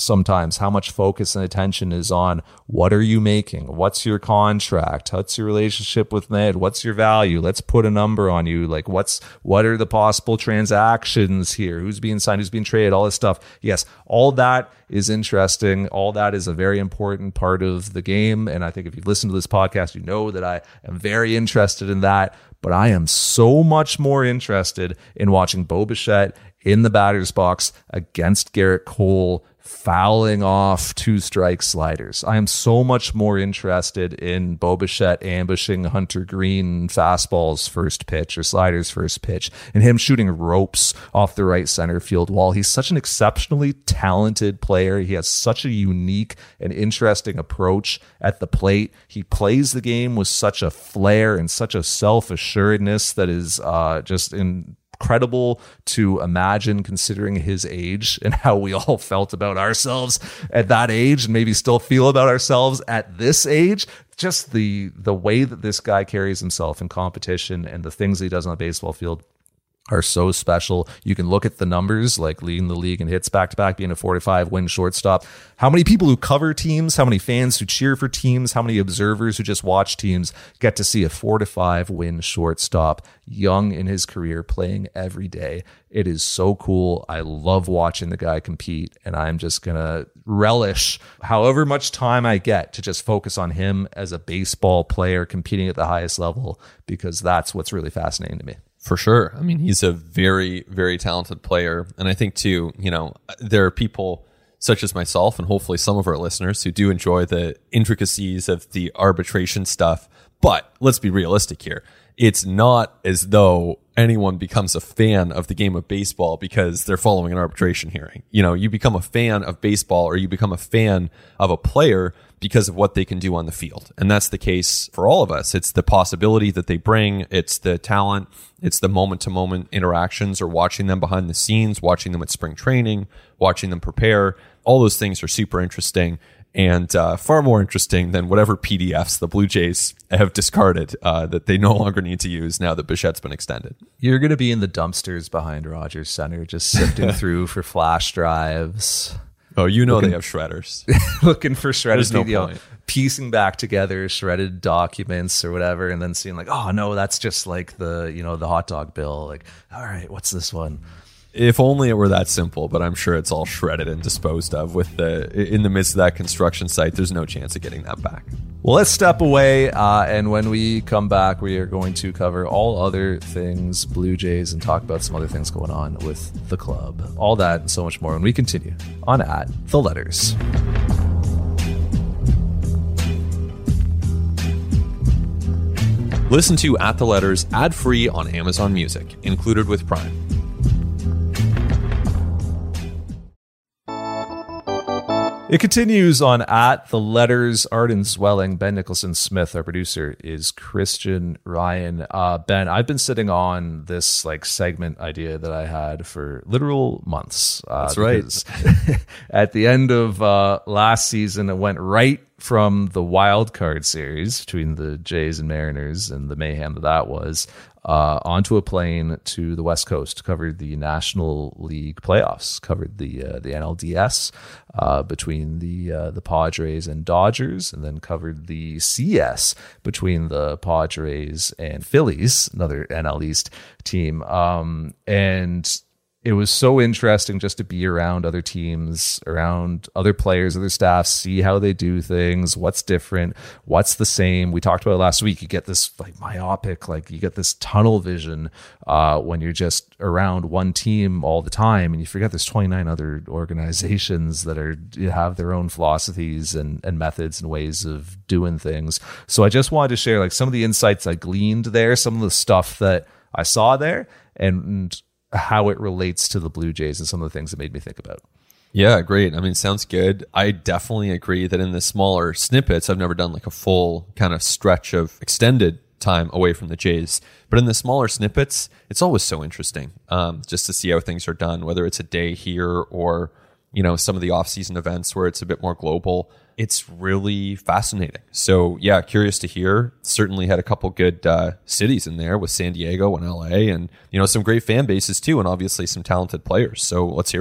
sometimes how much focus and attention is on what are you making? What's your contract? What's your relationship with Ned? What's your value? Let's put a number on you. Like what's, what are the possible transactions here? Who's being signed? Who's being traded? All this stuff. Yes. All that is interesting. All that is a very important part of the game. And I think if you listen to this podcast, you know that I am very interested in that. But I am so much more interested in watching Bo Bichette in the batter's box against Garrett Cole fouling off two strike sliders. I am so much more interested in Bo Bichette ambushing Hunter Green fastballs first pitch or sliders first pitch and him shooting ropes off the right center field wall. He's such an exceptionally talented player. He has such a unique and interesting approach at the plate. He plays the game with such a flair and such a self-assuredness that is uh, just in incredible to imagine, considering his age and how we all felt about ourselves at that age and maybe still feel about ourselves at this age. Just the the way that this guy carries himself in competition and the things that he does on the baseball field are so special. You can look at the numbers, like leading the league in hits back-to-back, being a forty-five win shortstop. How many people who cover teams, how many fans who cheer for teams, how many observers who just watch teams get to see a four to five win shortstop, young in his career, playing every day. It is so cool. I love watching the guy compete, and I'm just going to relish however much time I get to just focus on him as a baseball player competing at the highest level, because that's what's really fascinating to me. For sure. I mean, he's a very, very talented player. And I think, too, you know, there are people such as myself and hopefully some of our listeners who do enjoy the intricacies of the arbitration stuff. But let's be realistic here. It's not as though anyone becomes a fan of the game of baseball because they're following an arbitration hearing. You know, you become a fan of baseball or you become a fan of a player because of what they can do on the field. And that's the case for all of us. It's the possibility that they bring. It's the talent. It's the moment-to-moment interactions or watching them behind the scenes, watching them at spring training, watching them prepare. All those things are super interesting and uh, far more interesting than whatever P D Fs the Blue Jays have discarded uh, that they no longer need to use now that Bichette's been extended. You're going to be in the dumpsters behind Rogers Center, just sifting through for flash drives. Oh, you know looking, they have shredders. Looking for shredded, no you know, point. piecing back together shredded documents or whatever, and then seeing like, oh no, that's just like the, you know, the hot dog bill. Like, all right, what's this one? If only it were that simple, but I'm sure it's all shredded and disposed of with the in the midst of that construction site. There's no chance of getting that back. Well, let's step away, uh, and when we come back, we are going to cover all other things Blue Jays and talk about some other things going on with the club. All that and so much more when we continue on At The Letters. Listen to At The Letters ad-free on Amazon Music, included with Prime. It continues on At The Letters. Arden Zwelling, Ben Nicholson Smith, our producer, is Christian Ryan. Uh, Ben, I've been sitting on this like segment idea that I had for literal months. Uh, That's right. At the end of uh, last season, it went right from the wild card series between the Jays and Mariners and the mayhem that that was, uh, onto a plane to the West Coast, covered the National League playoffs, covered the uh, the N L D S uh, between the uh, the Padres and Dodgers, and then covered the C S between the Padres and Phillies, another N L East team. Um, and it was so interesting just to be around other teams, around other players, other staff, see how they do things, what's different, what's the same. We talked about it last week. You get this like myopic, like you get this tunnel vision uh, when you're just around one team all the time, and you forget there's twenty-nine other organizations that are have their own philosophies and, and methods and ways of doing things. So I just wanted to share like some of the insights I gleaned there, some of the stuff that I saw there, and how it relates to the Blue Jays and some of the things that made me think about. Yeah, great. I mean, sounds good. I definitely agree that in the smaller snippets, I've never done like a full kind of stretch of extended time away from the Jays, but in the smaller snippets, it's always so interesting um, just to see how things are done, whether it's a day here or, you know, some of the off-season events where it's a bit more global. It's really fascinating. So yeah, curious to hear. Certainly had a couple good uh, cities in there with San Diego and L A, and you know, some great fan bases too, and obviously some talented players. So let's hear it.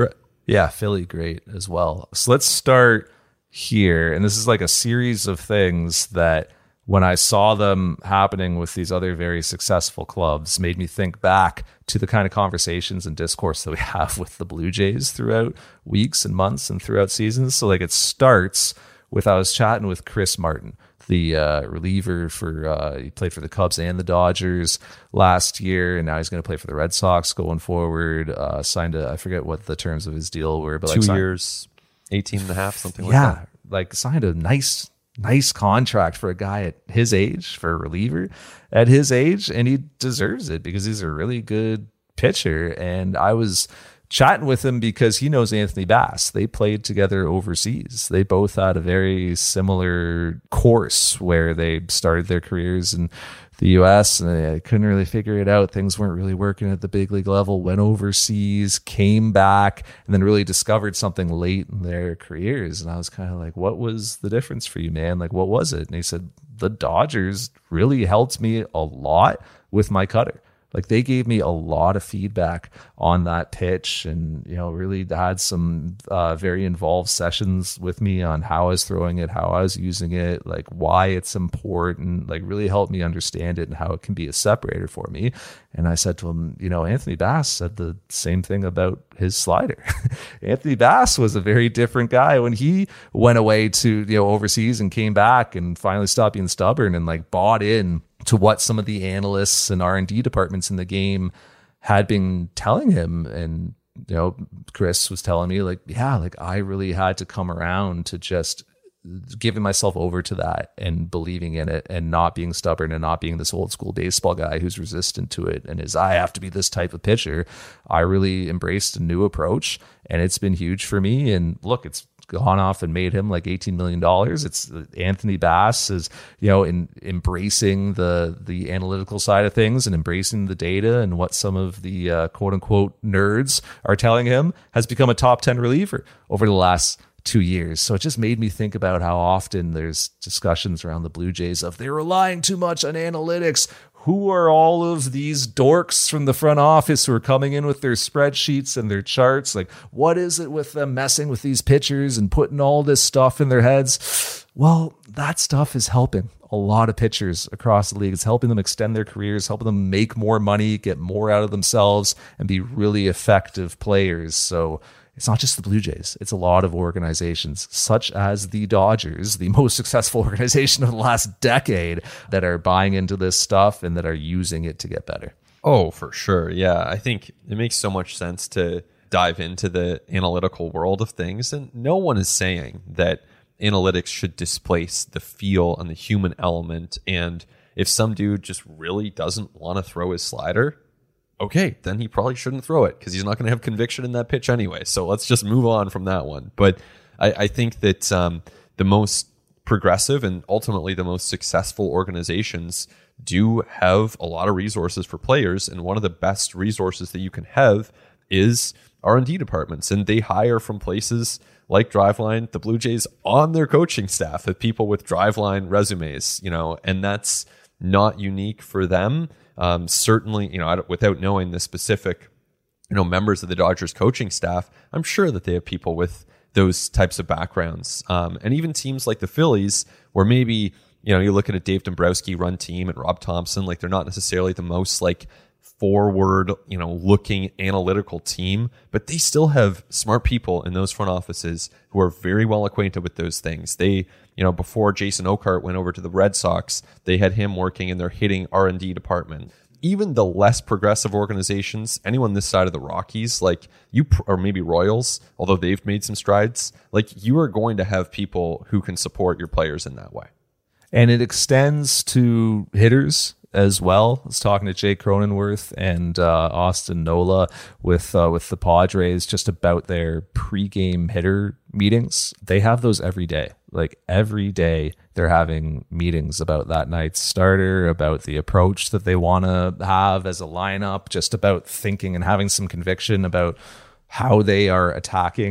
Yeah, Philly, great as well. So let's start here. And this is like a series of things that when I saw them happening with these other very successful clubs, made me think back to the kind of conversations and discourse that we have with the Blue Jays throughout weeks and months and throughout seasons. So like it starts with, I was chatting with Chris Martin, the uh, reliever for, uh, he played for the Cubs and the Dodgers last year, and now he's going to play for the Red Sox going forward. Uh, signed a, I forget what the terms of his deal were, but Two like signed, years, eighteen and a half, something like yeah, that. like signed a nice, nice contract for a guy at his age, for a reliever at his age, and he deserves it because he's a really good pitcher. And I was chatting with him because he knows Anthony Bass. They played together overseas. They both had a very similar course where they started their careers in the U S and they couldn't really figure it out. Things weren't really working at the big league level, went overseas, came back, and then really discovered something late in their careers. And I was kind of like, what was the difference for you, man? Like, what was it? And he said, the Dodgers really helped me a lot with my cutter. Like they gave me a lot of feedback on that pitch, and you know, really had some uh, very involved sessions with me on how I was throwing it, how I was using it, like why it's important. Like really helped me understand it and how it can be a separator for me. And I said to him, you know, Anthony Bass said the same thing about his slider. Anthony Bass was a very different guy when he went away to, you know, overseas and came back and finally stopped being stubborn and like bought in to what some of the analysts and R and D departments in the game had been telling him. And, you know, Chris was telling me like, yeah, like I really had to come around to just giving myself over to that and believing in it and not being stubborn and not being this old school baseball guy who's resistant to it and is, I have to be this type of pitcher. I really embraced a new approach and it's been huge for me. And look, it's gone off and made him like eighteen million dollars. It's Anthony Bass is, you know, in embracing the, the analytical side of things and embracing the data and what some of the uh, quote unquote nerds are telling him, has become a top ten reliever over the last two years. So it just made me think about how often there's discussions around the Blue Jays of they're relying too much on analytics. Who are all of these dorks from the front office who are coming in with their spreadsheets and their charts? Like, what is it with them messing with these pitchers and putting all this stuff in their heads? Well, that stuff is helping a lot of pitchers across the league. It's helping them extend their careers, helping them make more money, get more out of themselves, and be really effective players. So it's not just the Blue Jays. It's a lot of organizations, such as the Dodgers, the most successful organization of the last decade, that are buying into this stuff and that are using it to get better. Oh, for sure. Yeah, I think it makes so much sense to dive into the analytical world of things. And no one is saying that analytics should displace the feel and the human element. And if some dude just really doesn't want to throw his slider, okay, then he probably shouldn't throw it because he's not going to have conviction in that pitch anyway. So let's just move on from that one. But I, I think that um, the most progressive and ultimately the most successful organizations do have a lot of resources for players. And one of the best resources that you can have is R and D departments. And they hire from places like Driveline. The Blue Jays on their coaching staff have people with Driveline resumes, you know, and that's not unique for them. Um, certainly, you know, I don't, without knowing the specific, you know, members of the Dodgers coaching staff, I'm sure that they have people with those types of backgrounds. Um, and even teams like the Phillies, where maybe, you know, you look at a Dave Dombrowski run team and Rob Thompson, like they're not necessarily the most like forward, you know, looking analytical team, but they still have smart people in those front offices who are very well acquainted with those things. They, you know, before Jason Oakart went over to the Red Sox, they had him working in their hitting R and D department. Even the less progressive organizations, anyone this side of the Rockies, like you, or maybe Royals, although they've made some strides, like you are going to have people who can support your players in that way. And it extends to hitters as well. I was talking to Jake Cronenworth and uh, Austin Nola with uh, with the Padres just about their pregame hitter meetings. They have those every day. Like every day they're having meetings about that night's starter, about the approach that they want to have as a lineup, just about thinking and having some conviction about how they are attacking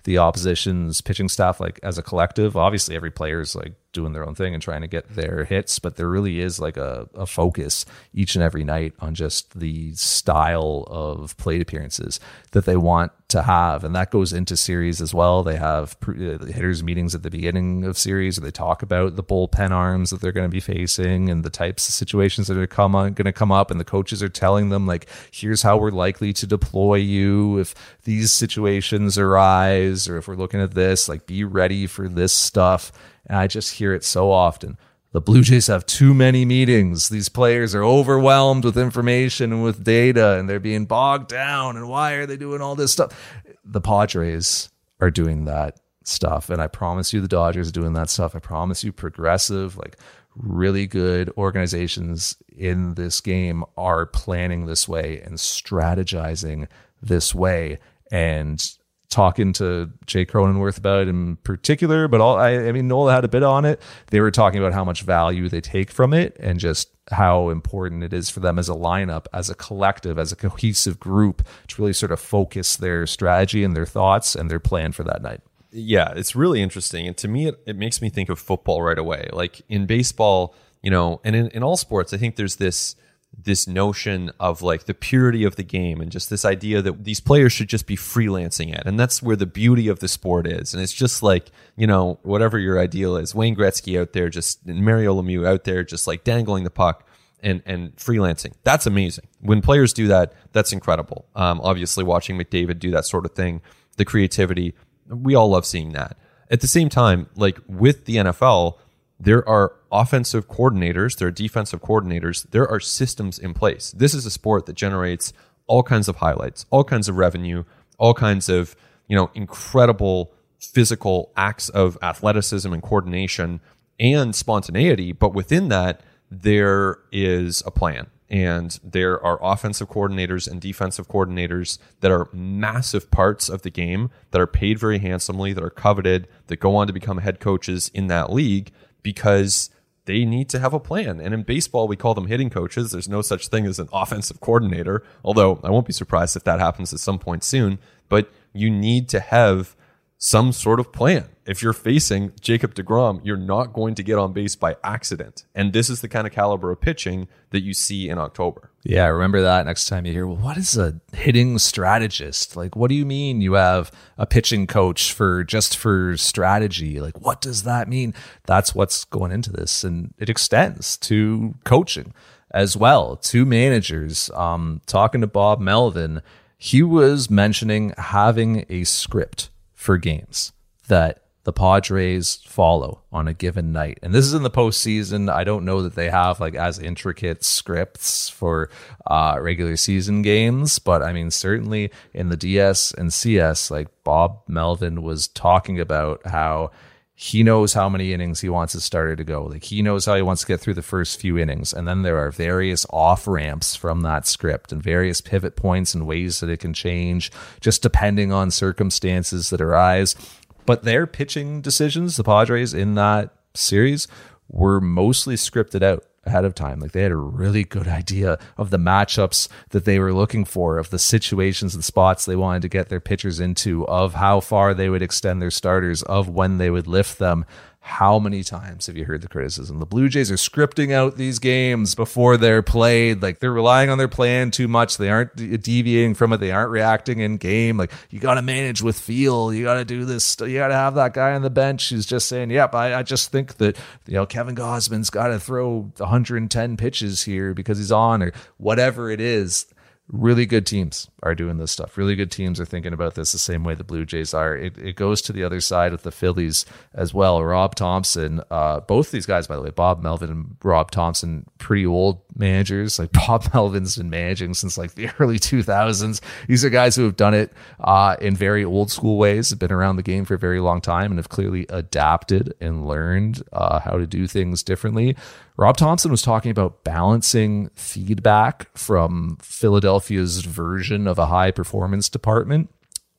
the opposition's pitching staff, like as a collective. Obviously, every player is like doing their own thing and trying to get their hits, but there really is like a, a focus each and every night on just the style of plate appearances that they want to have. And that goes into series as well. They have pre- uh, hitters meetings at the beginning of series where they talk about the bullpen arms that they're going to be facing and the types of situations that are come on, going to come up. And the coaches are telling them, like, here's how we're likely to deploy you if these situations arise, or if we're looking at this, like, be ready for this stuff. And I just hear it so often. The Blue Jays have too many meetings. These players are overwhelmed with information and with data, and they're being bogged down. And why are they doing all this stuff? The Padres are doing that stuff. And I promise you the Dodgers are doing that stuff. I promise you progressive, like really good organizations in this game are planning this way and strategizing this way. And talking to Jay Cronenworth about it in particular, but all I, I mean, Nola had a bit on it. They were talking about how much value they take from it and just how important it is for them as a lineup, as a collective, as a cohesive group to really sort of focus their strategy and their thoughts and their plan for that night. Yeah, it's really interesting. And to me, it, it makes me think of football right away. Like in baseball, you know, and in, in all sports, I think there's this this notion of like the purity of the game and just this idea that these players should just be freelancing it. And that's where the beauty of the sport is. And it's just like, you know, whatever your ideal is, Wayne Gretzky out there, just and Mario Lemieux out there, just like dangling the puck and, and freelancing. That's amazing. When players do that, that's incredible. Um, obviously watching McDavid do that sort of thing, the creativity, we all love seeing that. At the same time, like with the N F L, there are offensive coordinators, there are defensive coordinators, there are systems in place. This is a sport that generates all kinds of highlights, all kinds of revenue, all kinds of, you know, incredible physical acts of athleticism and coordination and spontaneity. But within that, there is a plan. And there are offensive coordinators and defensive coordinators that are massive parts of the game, that are paid very handsomely, that are coveted, that go on to become head coaches in that league, because they need to have a plan. And in baseball, we call them hitting coaches. There's no such thing as an offensive coordinator, although I won't be surprised if that happens at some point soon. But you need to have some sort of plan. If you're facing Jacob deGrom, you're not going to get on base by accident. And this is the kind of caliber of pitching that you see in October. Yeah, remember that next time you hear, well, what is a hitting strategist? Like, what do you mean you have a pitching coach for just for strategy? Like, what does that mean? That's what's going into this. And it extends to coaching as well, to managers. Um, talking to Bob Melvin, he was mentioning having a script for games that the Padres follow on a given night. And this is in the postseason. I don't know that they have like as intricate scripts for uh, regular season games, but I mean, certainly in the D S and C S, like Bob Melvin was talking about how he knows how many innings he wants his starter to go. Like he knows how he wants to get through the first few innings. And then there are various off ramps from that script and various pivot points and ways that it can change just depending on circumstances that arise. But their pitching decisions, the Padres in that series, were mostly scripted out ahead of time. Like they had a really good idea of the matchups that they were looking for, of the situations and spots they wanted to get their pitchers into, of how far they would extend their starters, of when they would lift them. How many times have you heard the criticism? The Blue Jays are scripting out these games before they're played. Like they're relying on their plan too much. They aren't deviating from it. They aren't reacting in game. Like you got to manage with feel. You got to do this. You got to have that guy on the bench who's just saying, yep, I, I just think that, you know, Kevin Gausman's got to throw one hundred ten pitches here because he's on, or whatever it is. Really good teams are doing this stuff. Really good teams are thinking about this the same way the Blue Jays are. It, it goes to the other side with the Phillies as well. Rob Thompson, uh, both these guys, by the way, Bob Melvin and Rob Thompson, pretty old managers. Like Bob Melvin's been managing since like the early two thousands. These are guys who have done it uh, in very old school ways, have been around the game for a very long time, and have clearly adapted and learned uh, how to do things differently. Rob Thompson was talking about balancing feedback from Philadelphia's version of a high performance department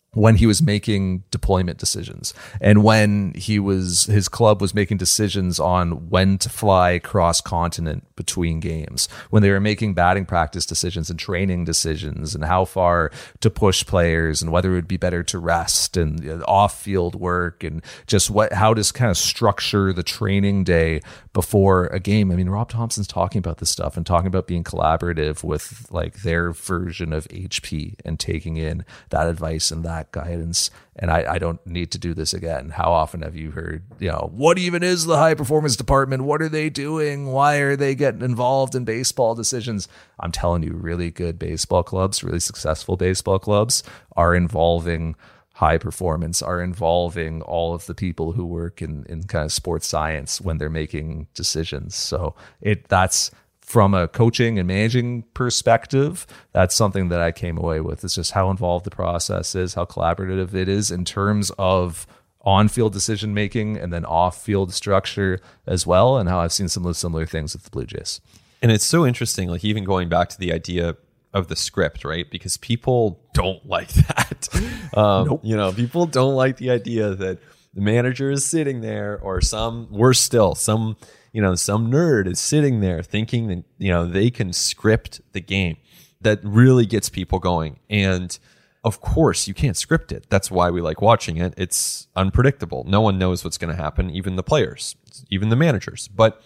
when he was making deployment decisions and when he was his club was making decisions on when to fly cross continent between games, when they were making batting practice decisions and training decisions and how far to push players and whether it would be better to rest and you know, off-field work and just what how to kind of structure the training day before a game. I mean, Rob Thompson's talking about this stuff and talking about being collaborative with like their version of H P and taking in that advice and that guidance. And I, I don't need to do this again. How often have you heard, you know, what even is the high performance department? What are they doing? Why are they getting involved in baseball decisions? I'm telling you, really good baseball clubs, really successful baseball clubs are involving high performance, are involving all of the people who work in, in kind of sports science when they're making decisions. So it that's from a coaching and managing perspective, that's something that I came away with. It's just how involved the process is, how collaborative it is in terms of on-field decision making and then off-field structure as well, and how I've seen some of the similar things with the Blue Jays. And it's so interesting, like even going back to the idea of the script, right? Because people don't like that. Um, nope. You know, people don't like the idea that the manager is sitting there, or some, worse still, some, you know, some nerd is sitting there thinking that, you know, they can script the game. That really gets people going. And of course, you can't script it. That's why we like watching it. It's unpredictable. No one knows what's going to happen, even the players, even the managers. But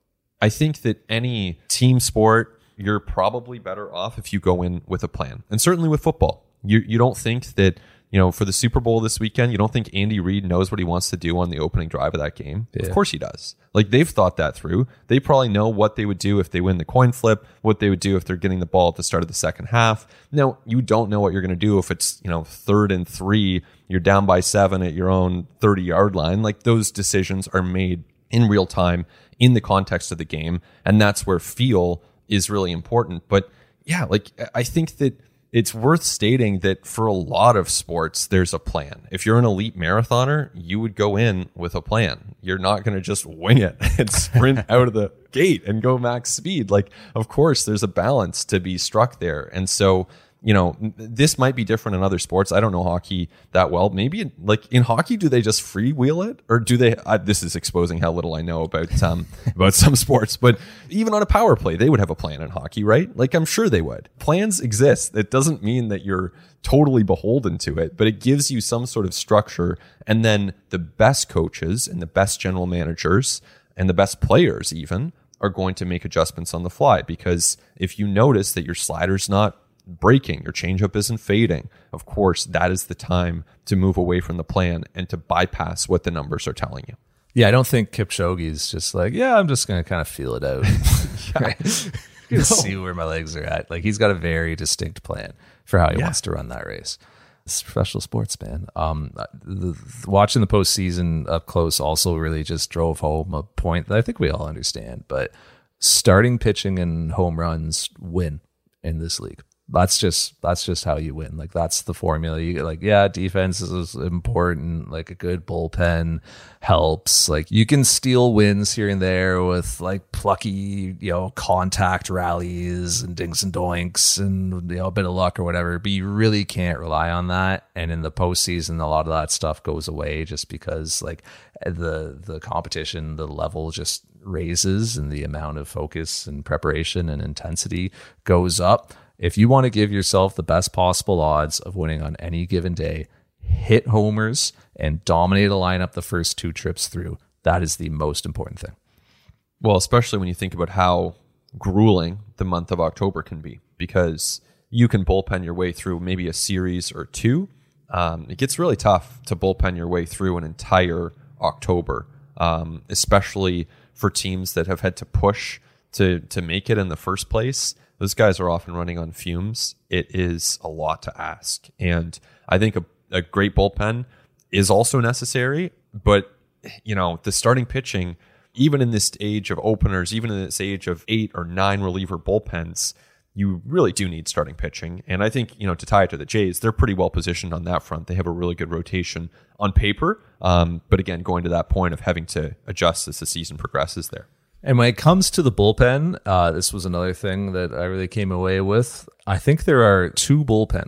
I think that any team sport, you're probably better off if you go in with a plan. And certainly with football, you you don't think that, you know, for the Super Bowl this weekend, you don't think Andy Reid knows what he wants to do on the opening drive of that game? Yeah. Of course he does. Like, they've thought that through. They probably know what they would do if they win the coin flip, what they would do if they're getting the ball at the start of the second half. Now, you don't know what you're going to do if it's, you know, third and three, you're down by seven at your own thirty-yard line. Like, those decisions are made in real time in the context of the game, and that's where feel is really important. But yeah, like, I think that it's worth stating that for a lot of sports, there's a plan. If you're an elite marathoner, you would go in with a plan. You're not going to just wing it and sprint out of the gate and go max speed. Like, of course, there's a balance to be struck there. And so, you know, this might be different in other sports. I don't know hockey that well. Maybe in, like in hockey, do they just freewheel it, or do they? I, this is exposing how little I know about um about some sports. But even on a power play, they would have a plan in hockey, right? Like, I'm sure they would. Plans exist. It doesn't mean that you're totally beholden to it, but it gives you some sort of structure. And then the best coaches and the best general managers and the best players even are going to make adjustments on the fly, because if you notice that your slider's not breaking, your changeup isn't fading, of course, that is the time to move away from the plan and to bypass what the numbers are telling you. Yeah, I don't think Kipchoge's just like, yeah, I'm just going to kind of feel it out. Right? No. See where my legs are at. Like, he's got a very distinct plan for how he yeah. wants to run that race. It's professional sports, man. Um, the, the, watching the postseason up close also really just drove home a point that I think we all understand. But starting pitching and home runs win in this league. That's just that's just how you win. Like, that's the formula. You like, yeah, defense is important. Like, a good bullpen helps. Like, you can steal wins here and there with like plucky, you know, contact rallies and dinks and doinks and, you know, a bit of luck or whatever. But you really can't rely on that. And in the postseason, a lot of that stuff goes away just because like the the competition, the level just raises, and the amount of focus and preparation and intensity goes up. If you want to give yourself the best possible odds of winning on any given day, hit homers and dominate a lineup the first two trips through. That is the most important thing. Well, especially when you think about how grueling the month of October can be, because you can bullpen your way through maybe a series or two. Um, it gets really tough to bullpen your way through an entire October, um, especially for teams that have had to push to to make it in the first place. Those guys are often running on fumes. It is a lot to ask. And I think a, a great bullpen is also necessary. But, you know, the starting pitching, even in this age of openers, even in this age of eight or nine reliever bullpens, you really do need starting pitching. And I think, you know, to tie it to the Jays, they're pretty well positioned on that front. They have a really good rotation on paper. Um, but again, going to that point of having to adjust as the season progresses there. And when it comes to the bullpen, uh, this was another thing that I really came away with. I think there are two bullpens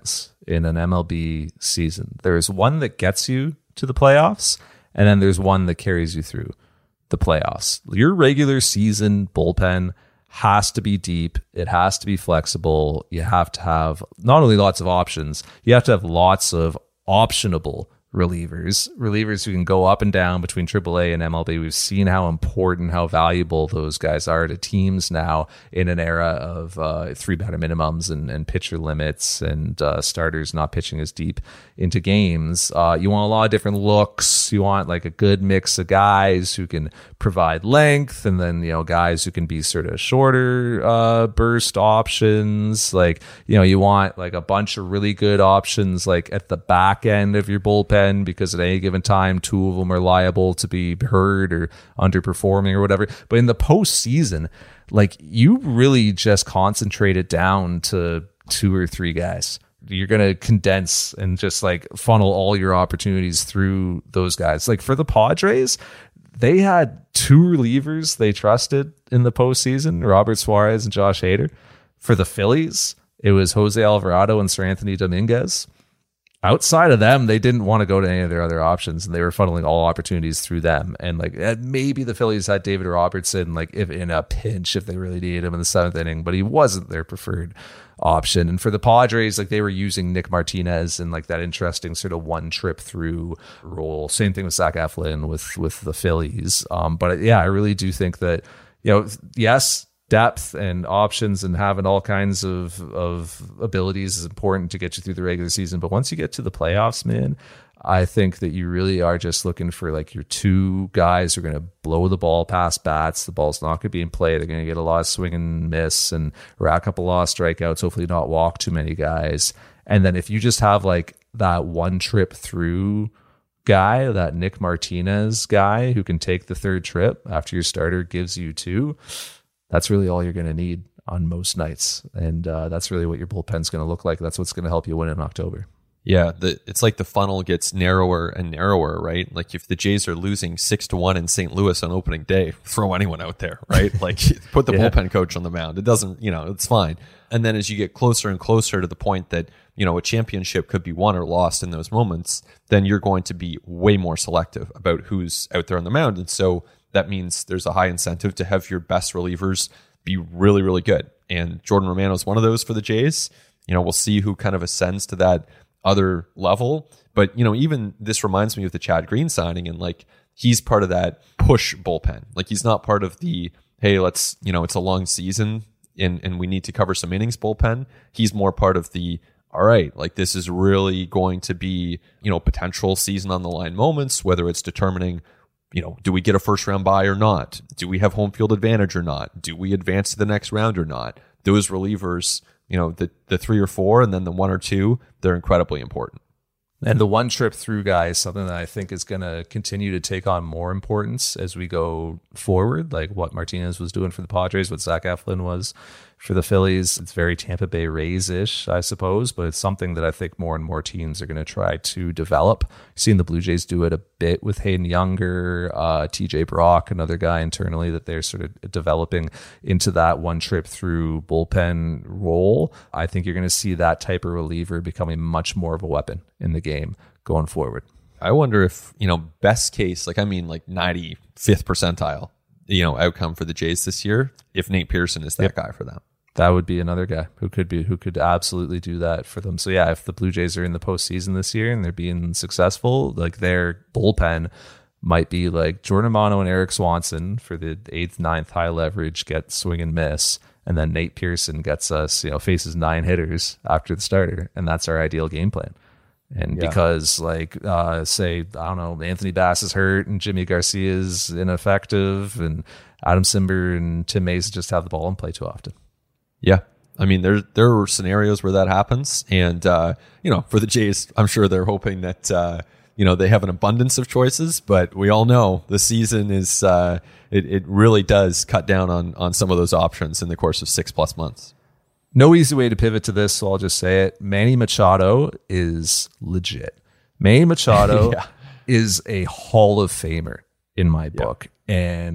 in an M L B season. There's one that gets you to the playoffs, and then there's one that carries you through the playoffs. Your regular season bullpen has to be deep. It has to be flexible. You have to have not only lots of options, you have to have lots of optionable relievers, relievers who can go up and down between triple A and M L B. We've seen how important, how valuable those guys are to teams now in an era of uh, three batter minimums and, and pitcher limits and uh, starters not pitching as deep into games. Uh, you want a lot of different looks. You want like a good mix of guys who can provide length, and then, you know, guys who can be sort of shorter uh, burst options. Like, you know, you want like a bunch of really good options like at the back end of your bullpen, because at any given time, two of them are liable to be hurt or underperforming or whatever. But in the postseason, like, you really just concentrate it down to two or three guys. You're going to condense and just like funnel all your opportunities through those guys. Like for the Padres, they had two relievers they trusted in the postseason, Robert Suarez and Josh Hader. For the Phillies, it was Jose Alvarado and Sir Anthony Dominguez. Outside of them, they didn't want to go to any of their other options, and they were funneling all opportunities through them. And like maybe the Phillies had David Robertson, like if in a pinch, if they really needed him in the seventh inning, but he wasn't their preferred option. And for the Padres, like they were using Nick Martinez in like that interesting sort of one trip through role. Same thing with Zach Eflin with with the Phillies. Um, but yeah, I really do think that, you know, yes, depth and options and having all kinds of, of abilities is important to get you through the regular season. But once you get to the playoffs, man, I think that you really are just looking for like your two guys who are going to blow the ball past bats. The ball's not going to be in play. They're going to get a lot of swing and miss and rack up a lot of strikeouts, hopefully not walk too many guys. And then if you just have like that one trip through guy, that Nick Martinez guy who can take the third trip after your starter gives you two, that's really all you're going to need on most nights. And uh, that's really what your bullpen's going to look like. That's what's going to help you win in October. Yeah, the, it's like the funnel gets narrower and narrower, right? Like if the Jays are losing six to one in Saint Louis on opening day, throw anyone out there, right? Like put the yeah. bullpen coach on the mound. It doesn't, you know, it's fine. And then as you get closer and closer to the point that, you know, a championship could be won or lost in those moments, then you're going to be way more selective about who's out there on the mound. And so that means there's a high incentive to have your best relievers be really, really good. And Jordan Romano is one of those for the Jays. You know, we'll see who kind of ascends to that other level. But, you know, even this reminds me of the Chad Green signing, and like he's part of that push bullpen. Like he's not part of the, hey, let's, you know, it's a long season and, and we need to cover some innings bullpen. He's more part of the, all right, like this is really going to be, you know, potential season on the line moments, whether it's determining, you know, do we get a first round bye or not? Do we have home field advantage or not? Do we advance to the next round or not? Those relievers, you know, the, the three or four and then the one or two, they're incredibly important. And the one trip through guy is something that I think is going to continue to take on more importance as we go forward, like what Martinez was doing for the Padres, what Zach Eflin was for the Phillies. It's very Tampa Bay Rays-ish, I suppose, but it's something that I think more and more teams are going to try to develop. You've seen the Blue Jays do it a bit with Hayden Younger, uh, T J Brock, another guy internally that they're sort of developing into that one trip through bullpen role. I think you're going to see that type of reliever becoming much more of a weapon in the game going forward. I wonder if, you know, best case, like I mean like ninety-fifth percentile, you know, outcome for the Jays this year, if Nate Pearson is that yep. guy for them. That would be another guy who could be who could absolutely do that for them. So yeah, if the Blue Jays are in the postseason this year and they're being successful, like their bullpen might be like Jordan Romano and Eric Swanson for the eighth, ninth high leverage, get swing and miss, and then Nate Pearson gets us, you know, faces nine hitters after the starter, and that's our ideal game plan. And yeah. because, like, uh, say, I don't know, Anthony Bass is hurt and Jimmy Garcia is ineffective and Adam Simber and Tim Mays just have the ball in play too often. Yeah. I mean, there there are scenarios where that happens. And, uh, you know, for the Jays, I'm sure they're hoping that, uh, you know, they have an abundance of choices. But we all know the season is, uh, it, it really does cut down on, on some of those options in the course of six plus months. No easy way to pivot to this, so I'll just say it. Manny Machado is legit. Manny Machado yeah. is a Hall of Famer in my book. Yeah. And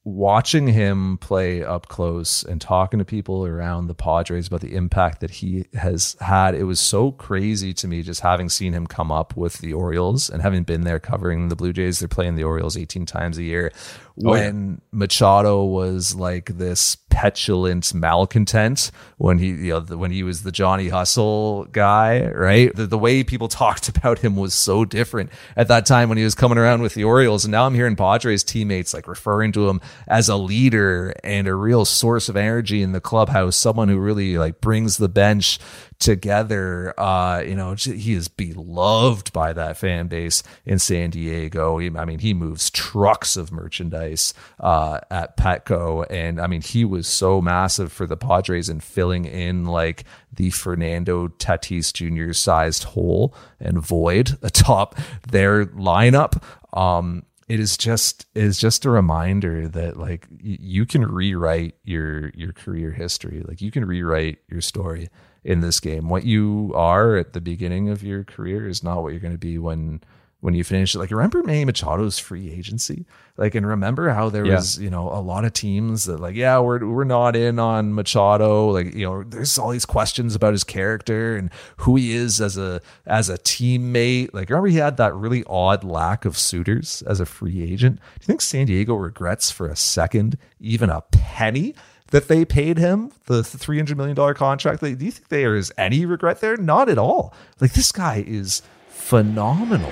watching him play up close and talking to people around the Padres about the impact that he has had, it was so crazy to me just having seen him come up with the Orioles and having been there covering the Blue Jays. They're playing the Orioles eighteen times a year. When oh, yeah. Machado was like this petulant malcontent, when he, you know, when he was the Johnny Hustle guy, right? The, the way people talked about him was so different at that time when he was coming around with the Orioles. And now I'm hearing Padres teammates like referring to him as a leader and a real source of energy in the clubhouse, someone who really like brings the bench together. Uh, you know, he is beloved by that fan base in San Diego. He, I mean, he moves trucks of merchandise uh, at Petco. And I mean, he was so massive for the Padres in filling in like the Fernando Tatis Junior sized hole and void atop their lineup. Um, It is just it is just a reminder that like y- you can rewrite your your career history. Like you can rewrite your story in this game. What you are at the beginning of your career is not what you're going to be when when you finish it. Like, remember Manny Machado's free agency? Like, and remember how there yeah. was, you know, a lot of teams that like, yeah, we're we're not in on Machado. Like, you know, there's all these questions about his character and who he is as a as a teammate. Like, remember he had that really odd lack of suitors as a free agent. Do you think San Diego regrets for a second even a penny that they paid him the three hundred million dollars contract? Like, do you think there is any regret there? Not at all. Like, this guy is phenomenal.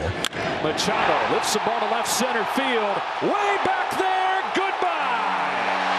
Machado lifts the ball to left center field. Way back there. Goodbye.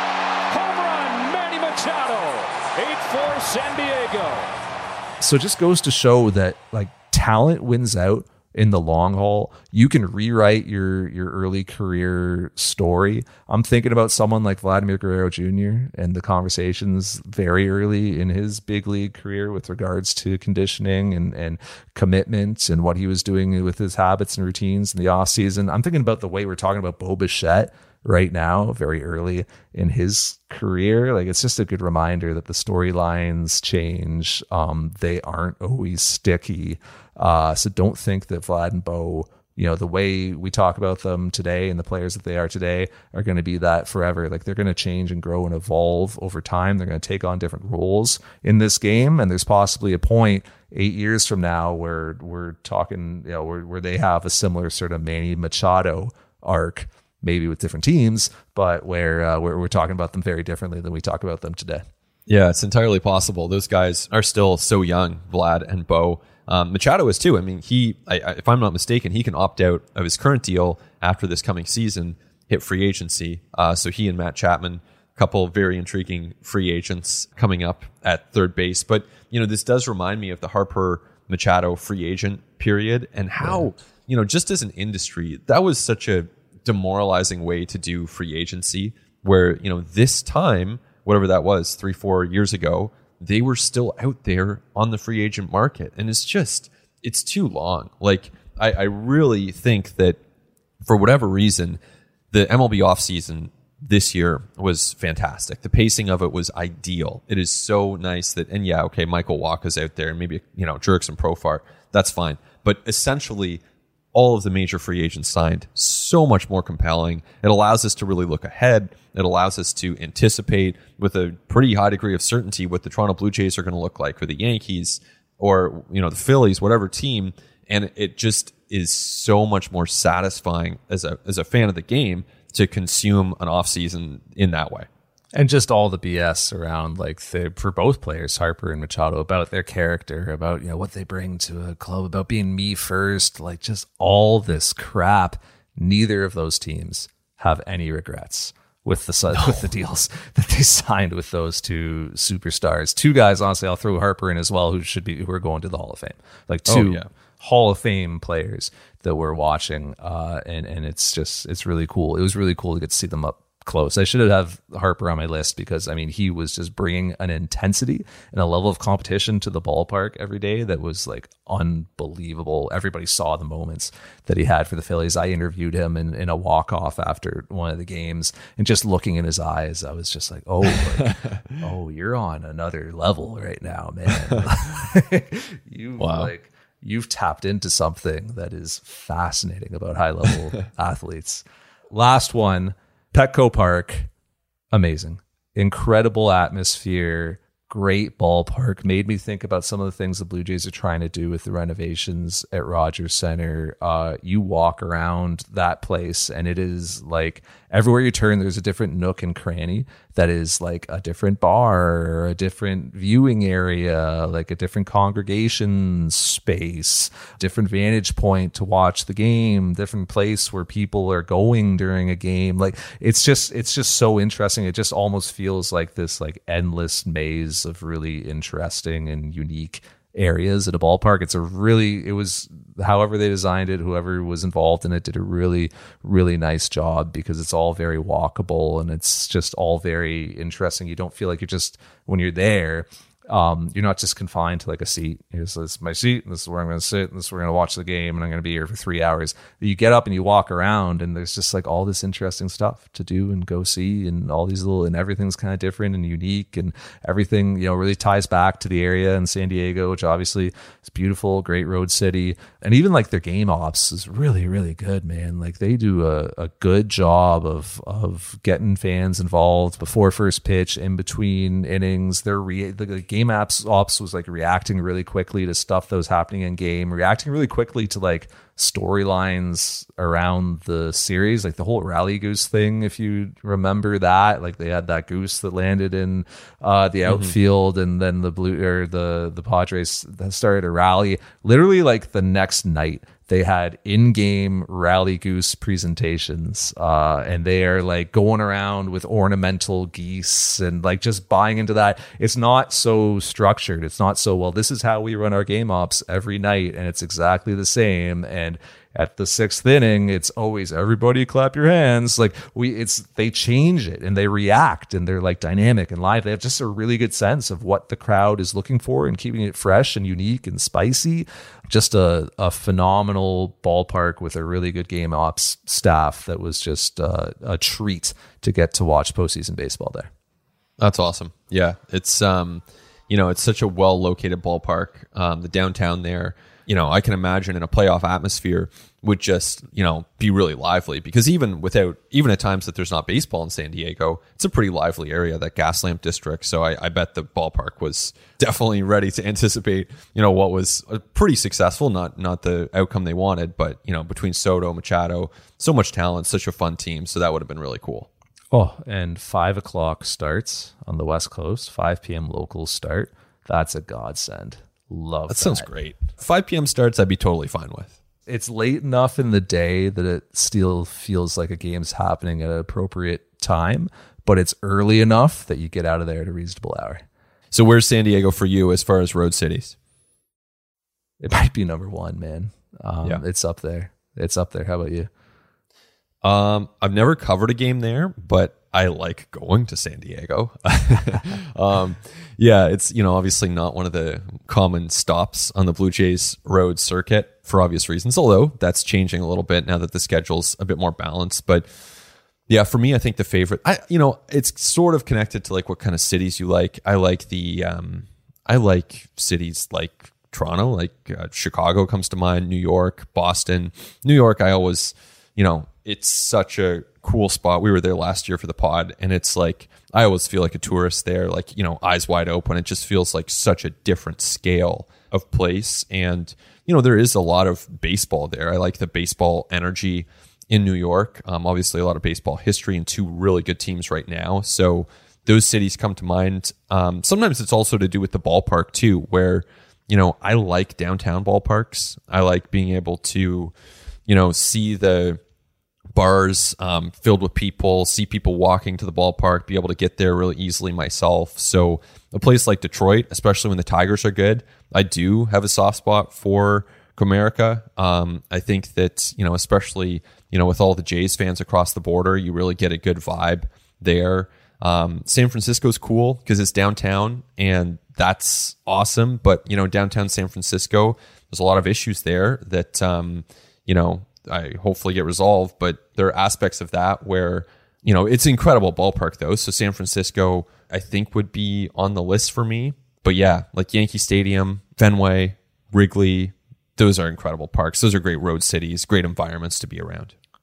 Home run, Manny Machado. eight four San Diego. So it just goes to show that like talent wins out in the long haul. You can rewrite your your early career story. I'm thinking about someone like Vladimir Guerrero Junior and the conversations very early in his big league career with regards to conditioning and, and commitment and what he was doing with his habits and routines in the off season. I'm thinking about the way we're talking about Bo Bichette right now, very early in his career. Like, it's just a good reminder that the storylines change. Um, they aren't always sticky. Uh, so don't think that Vlad and Bo, you know, the way we talk about them today and the players that they are today are going to be that forever. Like, they're going to change and grow and evolve over time. They're going to take on different roles in this game. And there's possibly a point eight years from now where we're talking, you know, where, where they have a similar sort of Manny Machado arc, maybe with different teams, but where, uh, where we're talking about them very differently than we talk about them today. Yeah, it's entirely possible. Those guys are still so young, Vlad and Bo. Um, Machado is too. I mean, he, I, I, if I'm not mistaken, he can opt out of his current deal after this coming season, hit free agency. Uh, so he and Matt Chapman, a couple of very intriguing free agents coming up at third base. But, you know, this does remind me of the Harper Machado free agent period and how, yeah. you know, just as an industry, that was such a demoralizing way to do free agency where, you know, this time, whatever that was, three, four years ago, they were still out there on the free agent market. And it's just, it's too long. Like, I, I really think that for whatever reason, the M L B offseason this year was fantastic. The pacing of it was ideal. It is so nice that, and yeah, okay, Michael Wacha's out there and maybe, you know, Jurickson Profar, that's fine. But essentially, all of the major free agents signed, so much more compelling. It allows us to really look ahead. It allows us to anticipate with a pretty high degree of certainty what the Toronto Blue Jays are going to look like, or the Yankees, or, you know, the Phillies, whatever team. And it just is so much more satisfying as a as a fan of the game to consume an offseason in that way. And just all the B S around, like, the, for both players, Harper and Machado, about their character, about, you know, what they bring to a club, about being me first, like, just all this crap. Neither of those teams have any regrets with the no. with the deals that they signed with those two superstars. Two guys, honestly, I'll throw Harper in as well, who should be who are going to the Hall of Fame. Like, two oh, yeah. Hall of Fame players that we're watching, uh, and and it's just it's really cool. It was really cool to get to see them up close. I should have Harper on my list because, I mean, he was just bringing an intensity and a level of competition to the ballpark every day that was like unbelievable. Everybody saw the moments that he had for the Phillies. I interviewed him in, in a walk-off after one of the games, and just looking in his eyes, I was just like, oh, like, oh, you're on another level right now, man. you wow. like you've tapped into something that is fascinating about high-level athletes. Last one. Petco Park, amazing. Incredible atmosphere. Great ballpark. Made me think about some of the things the Blue Jays are trying to do with the renovations at Rogers Center. Uh, you walk around that place and it is like everywhere you turn, there's a different nook and cranny that is like a different bar, or a different viewing area, like a different congregation space, different vantage point to watch the game, different place where people are going during a game. Like it's just, it's just so interesting. It just almost feels like this like endless maze of really interesting and unique areas at a ballpark. It's a really, it was, however they designed it, whoever was involved in it did a really, really nice job, because it's all very walkable and it's just all very interesting. You don't feel like you're just, when you're there, um, you're not just confined to like a seat. Here's this is my seat, and this is where I'm going to sit, and this is where we're going to watch the game, and I'm going to be here for three hours. You get up and you walk around, and there's just like all this interesting stuff to do and go see, and all these little, and everything's kind of different and unique, and everything, you know, really ties back to the area in San Diego, which obviously is beautiful, great road city. And even like their game ops is really, really good, man. Like they do a, a good job of of getting fans involved before first pitch, in between innings. Their re- the, the game apps ops was like reacting really quickly to stuff that was happening in game, reacting really quickly to like storylines around the series, like the whole Rally Goose thing, if you remember that. Like they had that goose that landed in uh the outfield, mm-hmm. and then the blue or the the Padres started a rally literally like the next night. They had in-game Rally Goose presentations, uh, and they are like going around with ornamental geese and like just buying into that. It's not so structured. It's not so, well, this is how we run our game ops every night, and it's exactly the same. And at the sixth inning, it's always everybody clap your hands. Like we, it's they change it and they react, and they're like dynamic and live. They have just a really good sense of what the crowd is looking for and keeping it fresh and unique and spicy. Just a, a phenomenal ballpark with a really good game ops staff that was just uh, a treat to get to watch postseason baseball there. That's awesome. Yeah, it's um, you know, it's such a well located ballpark. Um, the downtown there, you know, I can imagine in a playoff atmosphere would just, you know, be really lively, because even without, even at times that there's not baseball in San Diego, it's a pretty lively area, that Gaslamp district. So I, I bet the ballpark was definitely ready to anticipate, you know, what was a pretty successful, not not the outcome they wanted, but, you know, between Soto, Machado, so much talent, such a fun team. So that would have been really cool. Oh, and five o'clock starts on the West Coast, five p.m. local start. That's a godsend. Love that. That sounds great. five p.m. starts, I'd be totally fine with. It's late enough in the day that it still feels like a game's happening at an appropriate time, but it's early enough that you get out of there at a reasonable hour. So where's San Diego for you as far as road cities? It might be number one, man. Um, yeah. It's up there. It's up there. How about you? Um, I've never covered a game there, but I like going to San Diego. um, yeah, it's, you know, obviously not one of the common stops on the Blue Jays road circuit for obvious reasons, although that's changing a little bit now that the schedule's a bit more balanced. But yeah, for me, I think the favorite, I, you know, it's sort of connected to like what kind of cities you like. I like the, um, I like cities like Toronto, like uh, Chicago comes to mind, New York, Boston. New York, I always, you know, it's such a cool spot. We were there last year for the pod, and it's like, I always feel like a tourist there, like, you know, eyes wide open. It just feels like such a different scale of place. And, you know, there is a lot of baseball there. I like the baseball energy in New York. Um, obviously, a lot of baseball history and two really good teams right now. So those cities come to mind. Um, sometimes it's also to do with the ballpark too, where, you know, I like downtown ballparks. I like being able to, you know, see the bars um, filled with people, see people walking to the ballpark, be able to get there really easily myself. So a place like Detroit, especially when the Tigers are good, I do have a soft spot for Comerica. Um, I think that, you know, especially, you know, with all the Jays fans across the border, you really get a good vibe there. Um, San Francisco's cool because it's downtown, and that's awesome. But, you know, downtown San Francisco, there's a lot of issues there that, um, you know, I hopefully get resolved, but there are aspects of that where, you know, it's an incredible ballpark though. So San Francisco, I think, would be on the list for me. But yeah, like Yankee Stadium, Fenway, Wrigley, those are incredible parks. Those are great road cities, great environments to be around.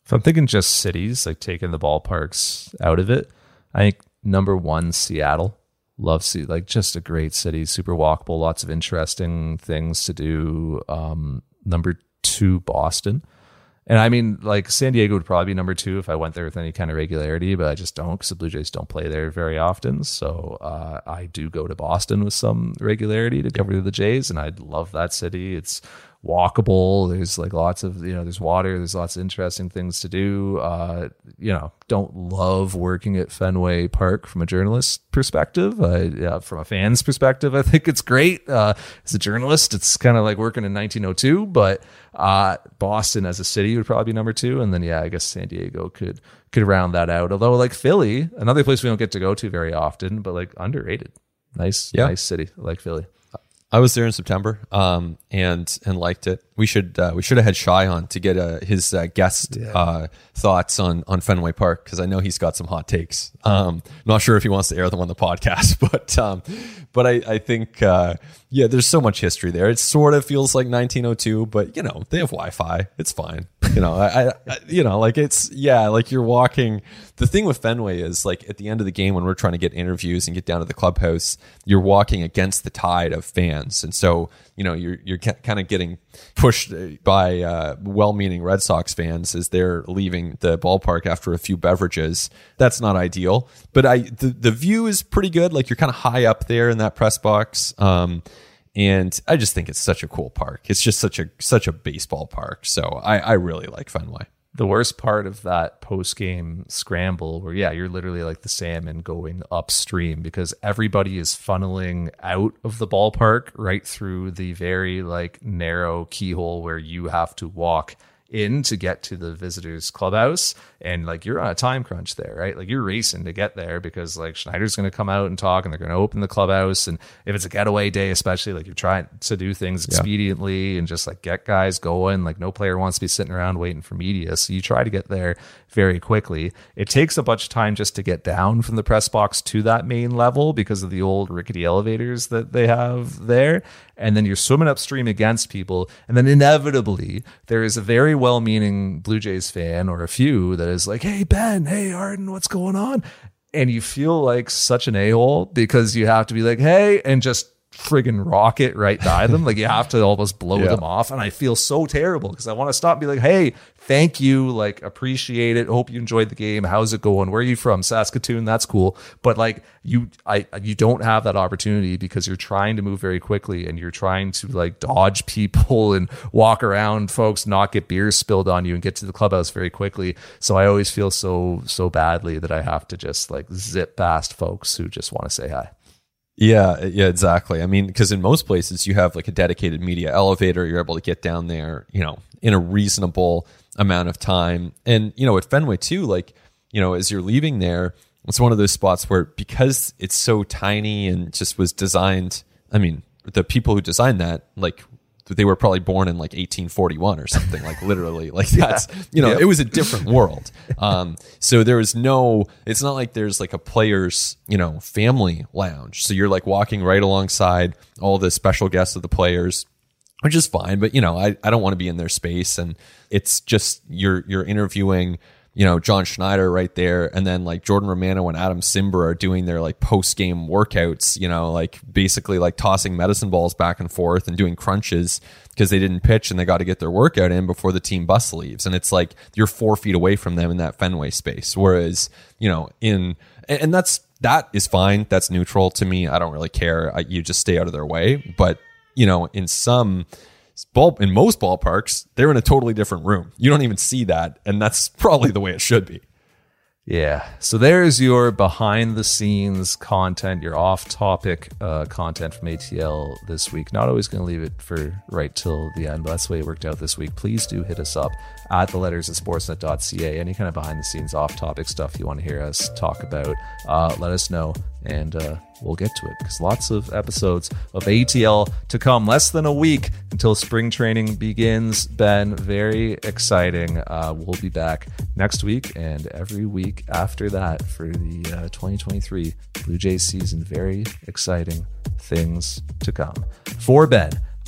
If I'm thinking just cities, like taking the ballparks out of it, I think number one, Seattle. Love see like just a great city, super walkable, lots of interesting things to do. Um, number two, Boston. And I mean, like San Diego would probably be number two if I went there with any kind of regularity, but I just don't because the Blue Jays don't play there very often. So uh, I do go to Boston with some regularity to cover the Jays, and I love that city. It's walkable. There's like lots of, you know, there's water. There's lots of interesting things to do. Uh, you know, don't love working at Fenway Park from a journalist perspective. Uh, yeah, from a fan's perspective, I think it's great. Uh, as a journalist, it's kind of like working in nineteen oh two, but uh, Boston as a city would probably be number two. And then, yeah, I guess San Diego could, could round that out. Although like Philly, another place we don't get to go to very often, but like underrated. Nice, yeah. Nice city. I like Philly. I was there in September, um, and and liked it. We should uh, we should have had Shai on to get uh, his uh, guest yeah. uh, thoughts on on Fenway Park, because I know he's got some hot takes. Um, not sure if he wants to air them on the podcast, but um, but I I think uh, yeah, there's so much history there. It sort of feels like nineteen oh two, but you know they have Wi-Fi. It's fine. You know I, I you know like it's yeah like you're walking. The thing with Fenway is like at the end of the game when we're trying to get interviews and get down to the clubhouse, you're walking against the tide of fans, and so you know you're you're kind of getting pushed by uh, well-meaning Red Sox fans as they're leaving the ballpark after a few beverages. That's not ideal, but I the, the view is pretty good. Like you're kind of high up there in that press box, um, and I just think it's such a cool park. It's just such a such a baseball park. So I, I really like Fenway. The worst part of that post-game scramble where, yeah, you're literally like the salmon going upstream because everybody is funneling out of the ballpark right through the very like narrow keyhole where you have to walk in to get to the visitors clubhouse, and like you're on a time crunch there, right? Like you're racing to get there because like Schneider's going to come out and talk, and they're going to open the clubhouse, and if it's a getaway day especially, like you're trying to do things expediently yeah. and just like get guys going. Like no player wants to be sitting around waiting for media, so you try to get there very quickly. It takes a bunch of time just to get down from the press box to that main level because of the old rickety elevators that they have there, and then you're swimming upstream against people, and then inevitably there is a very well-meaning Blue Jays fan or a few that is like, hey Ben, hey Arden, what's going on? And you feel like such an a-hole because you have to be like, hey, and just friggin' rocket right by them. Like you have to almost blow yeah. them off, and I feel so terrible because I want to stop and be like, hey, thank you, like appreciate it, hope you enjoyed the game, how's it going, where are you from? Saskatoon? That's cool. But like you I you don't have that opportunity because you're trying to move very quickly, and you're trying to like dodge people and walk around folks, not get beers spilled on you, and get to the clubhouse very quickly. So I always feel so so badly that I have to just like zip past folks who just want to say hi. Yeah, yeah, exactly. I mean, because in most places you have like a dedicated media elevator. You're able to get down there, you know, in a reasonable amount of time. And, you know, at Fenway too, like, you know, as you're leaving there, it's one of those spots where because it's so tiny and just was designed, I mean, the people who designed that, like, they were probably born in like eighteen forty-one or something, like literally like that's, yeah. you know, yep. It was a different world. Um, so there was no, it's not like there's like a player's, you know, family lounge. So you're like walking right alongside all the special guests of the players, which is fine. But, you know, I, I don't want to be in their space. And it's just, you're, you're interviewing, you know, John Schneider right there. And then like Jordan Romano and Adam Simber are doing their like post game workouts, you know, like basically like tossing medicine balls back and forth and doing crunches because they didn't pitch and they got to get their workout in before the team bus leaves. And it's like you're four feet away from them in that Fenway space. Whereas, you know, in, and that's, that is fine. That's neutral to me. I don't really care. I, you just stay out of their way. But, you know, in some, Ball, in most ballparks, they're in a totally different room. You don't even see that, and that's probably the way it should be. Yeah. So there's your behind-the-scenes content, your off-topic uh, content from A T L this week. Not always going to leave it for right till the end, but that's the way it worked out this week. Please do hit us up at the letters at sportsnet dot c a. Any kind of behind-the-scenes, off-topic stuff you want to hear us talk about, uh, let us know, and uh, we'll get to it because lots of episodes of A T L to come. Less than a week until spring training begins. Ben, very exciting. Uh, we'll be back next week and every week after that for the uh, twenty twenty-three Blue Jays season. Very exciting things to come. For Ben,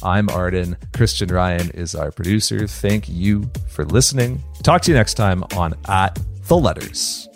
I'm Arden. Christian Ryan is our producer. Thank you for listening. Talk to you next time on At The Letters.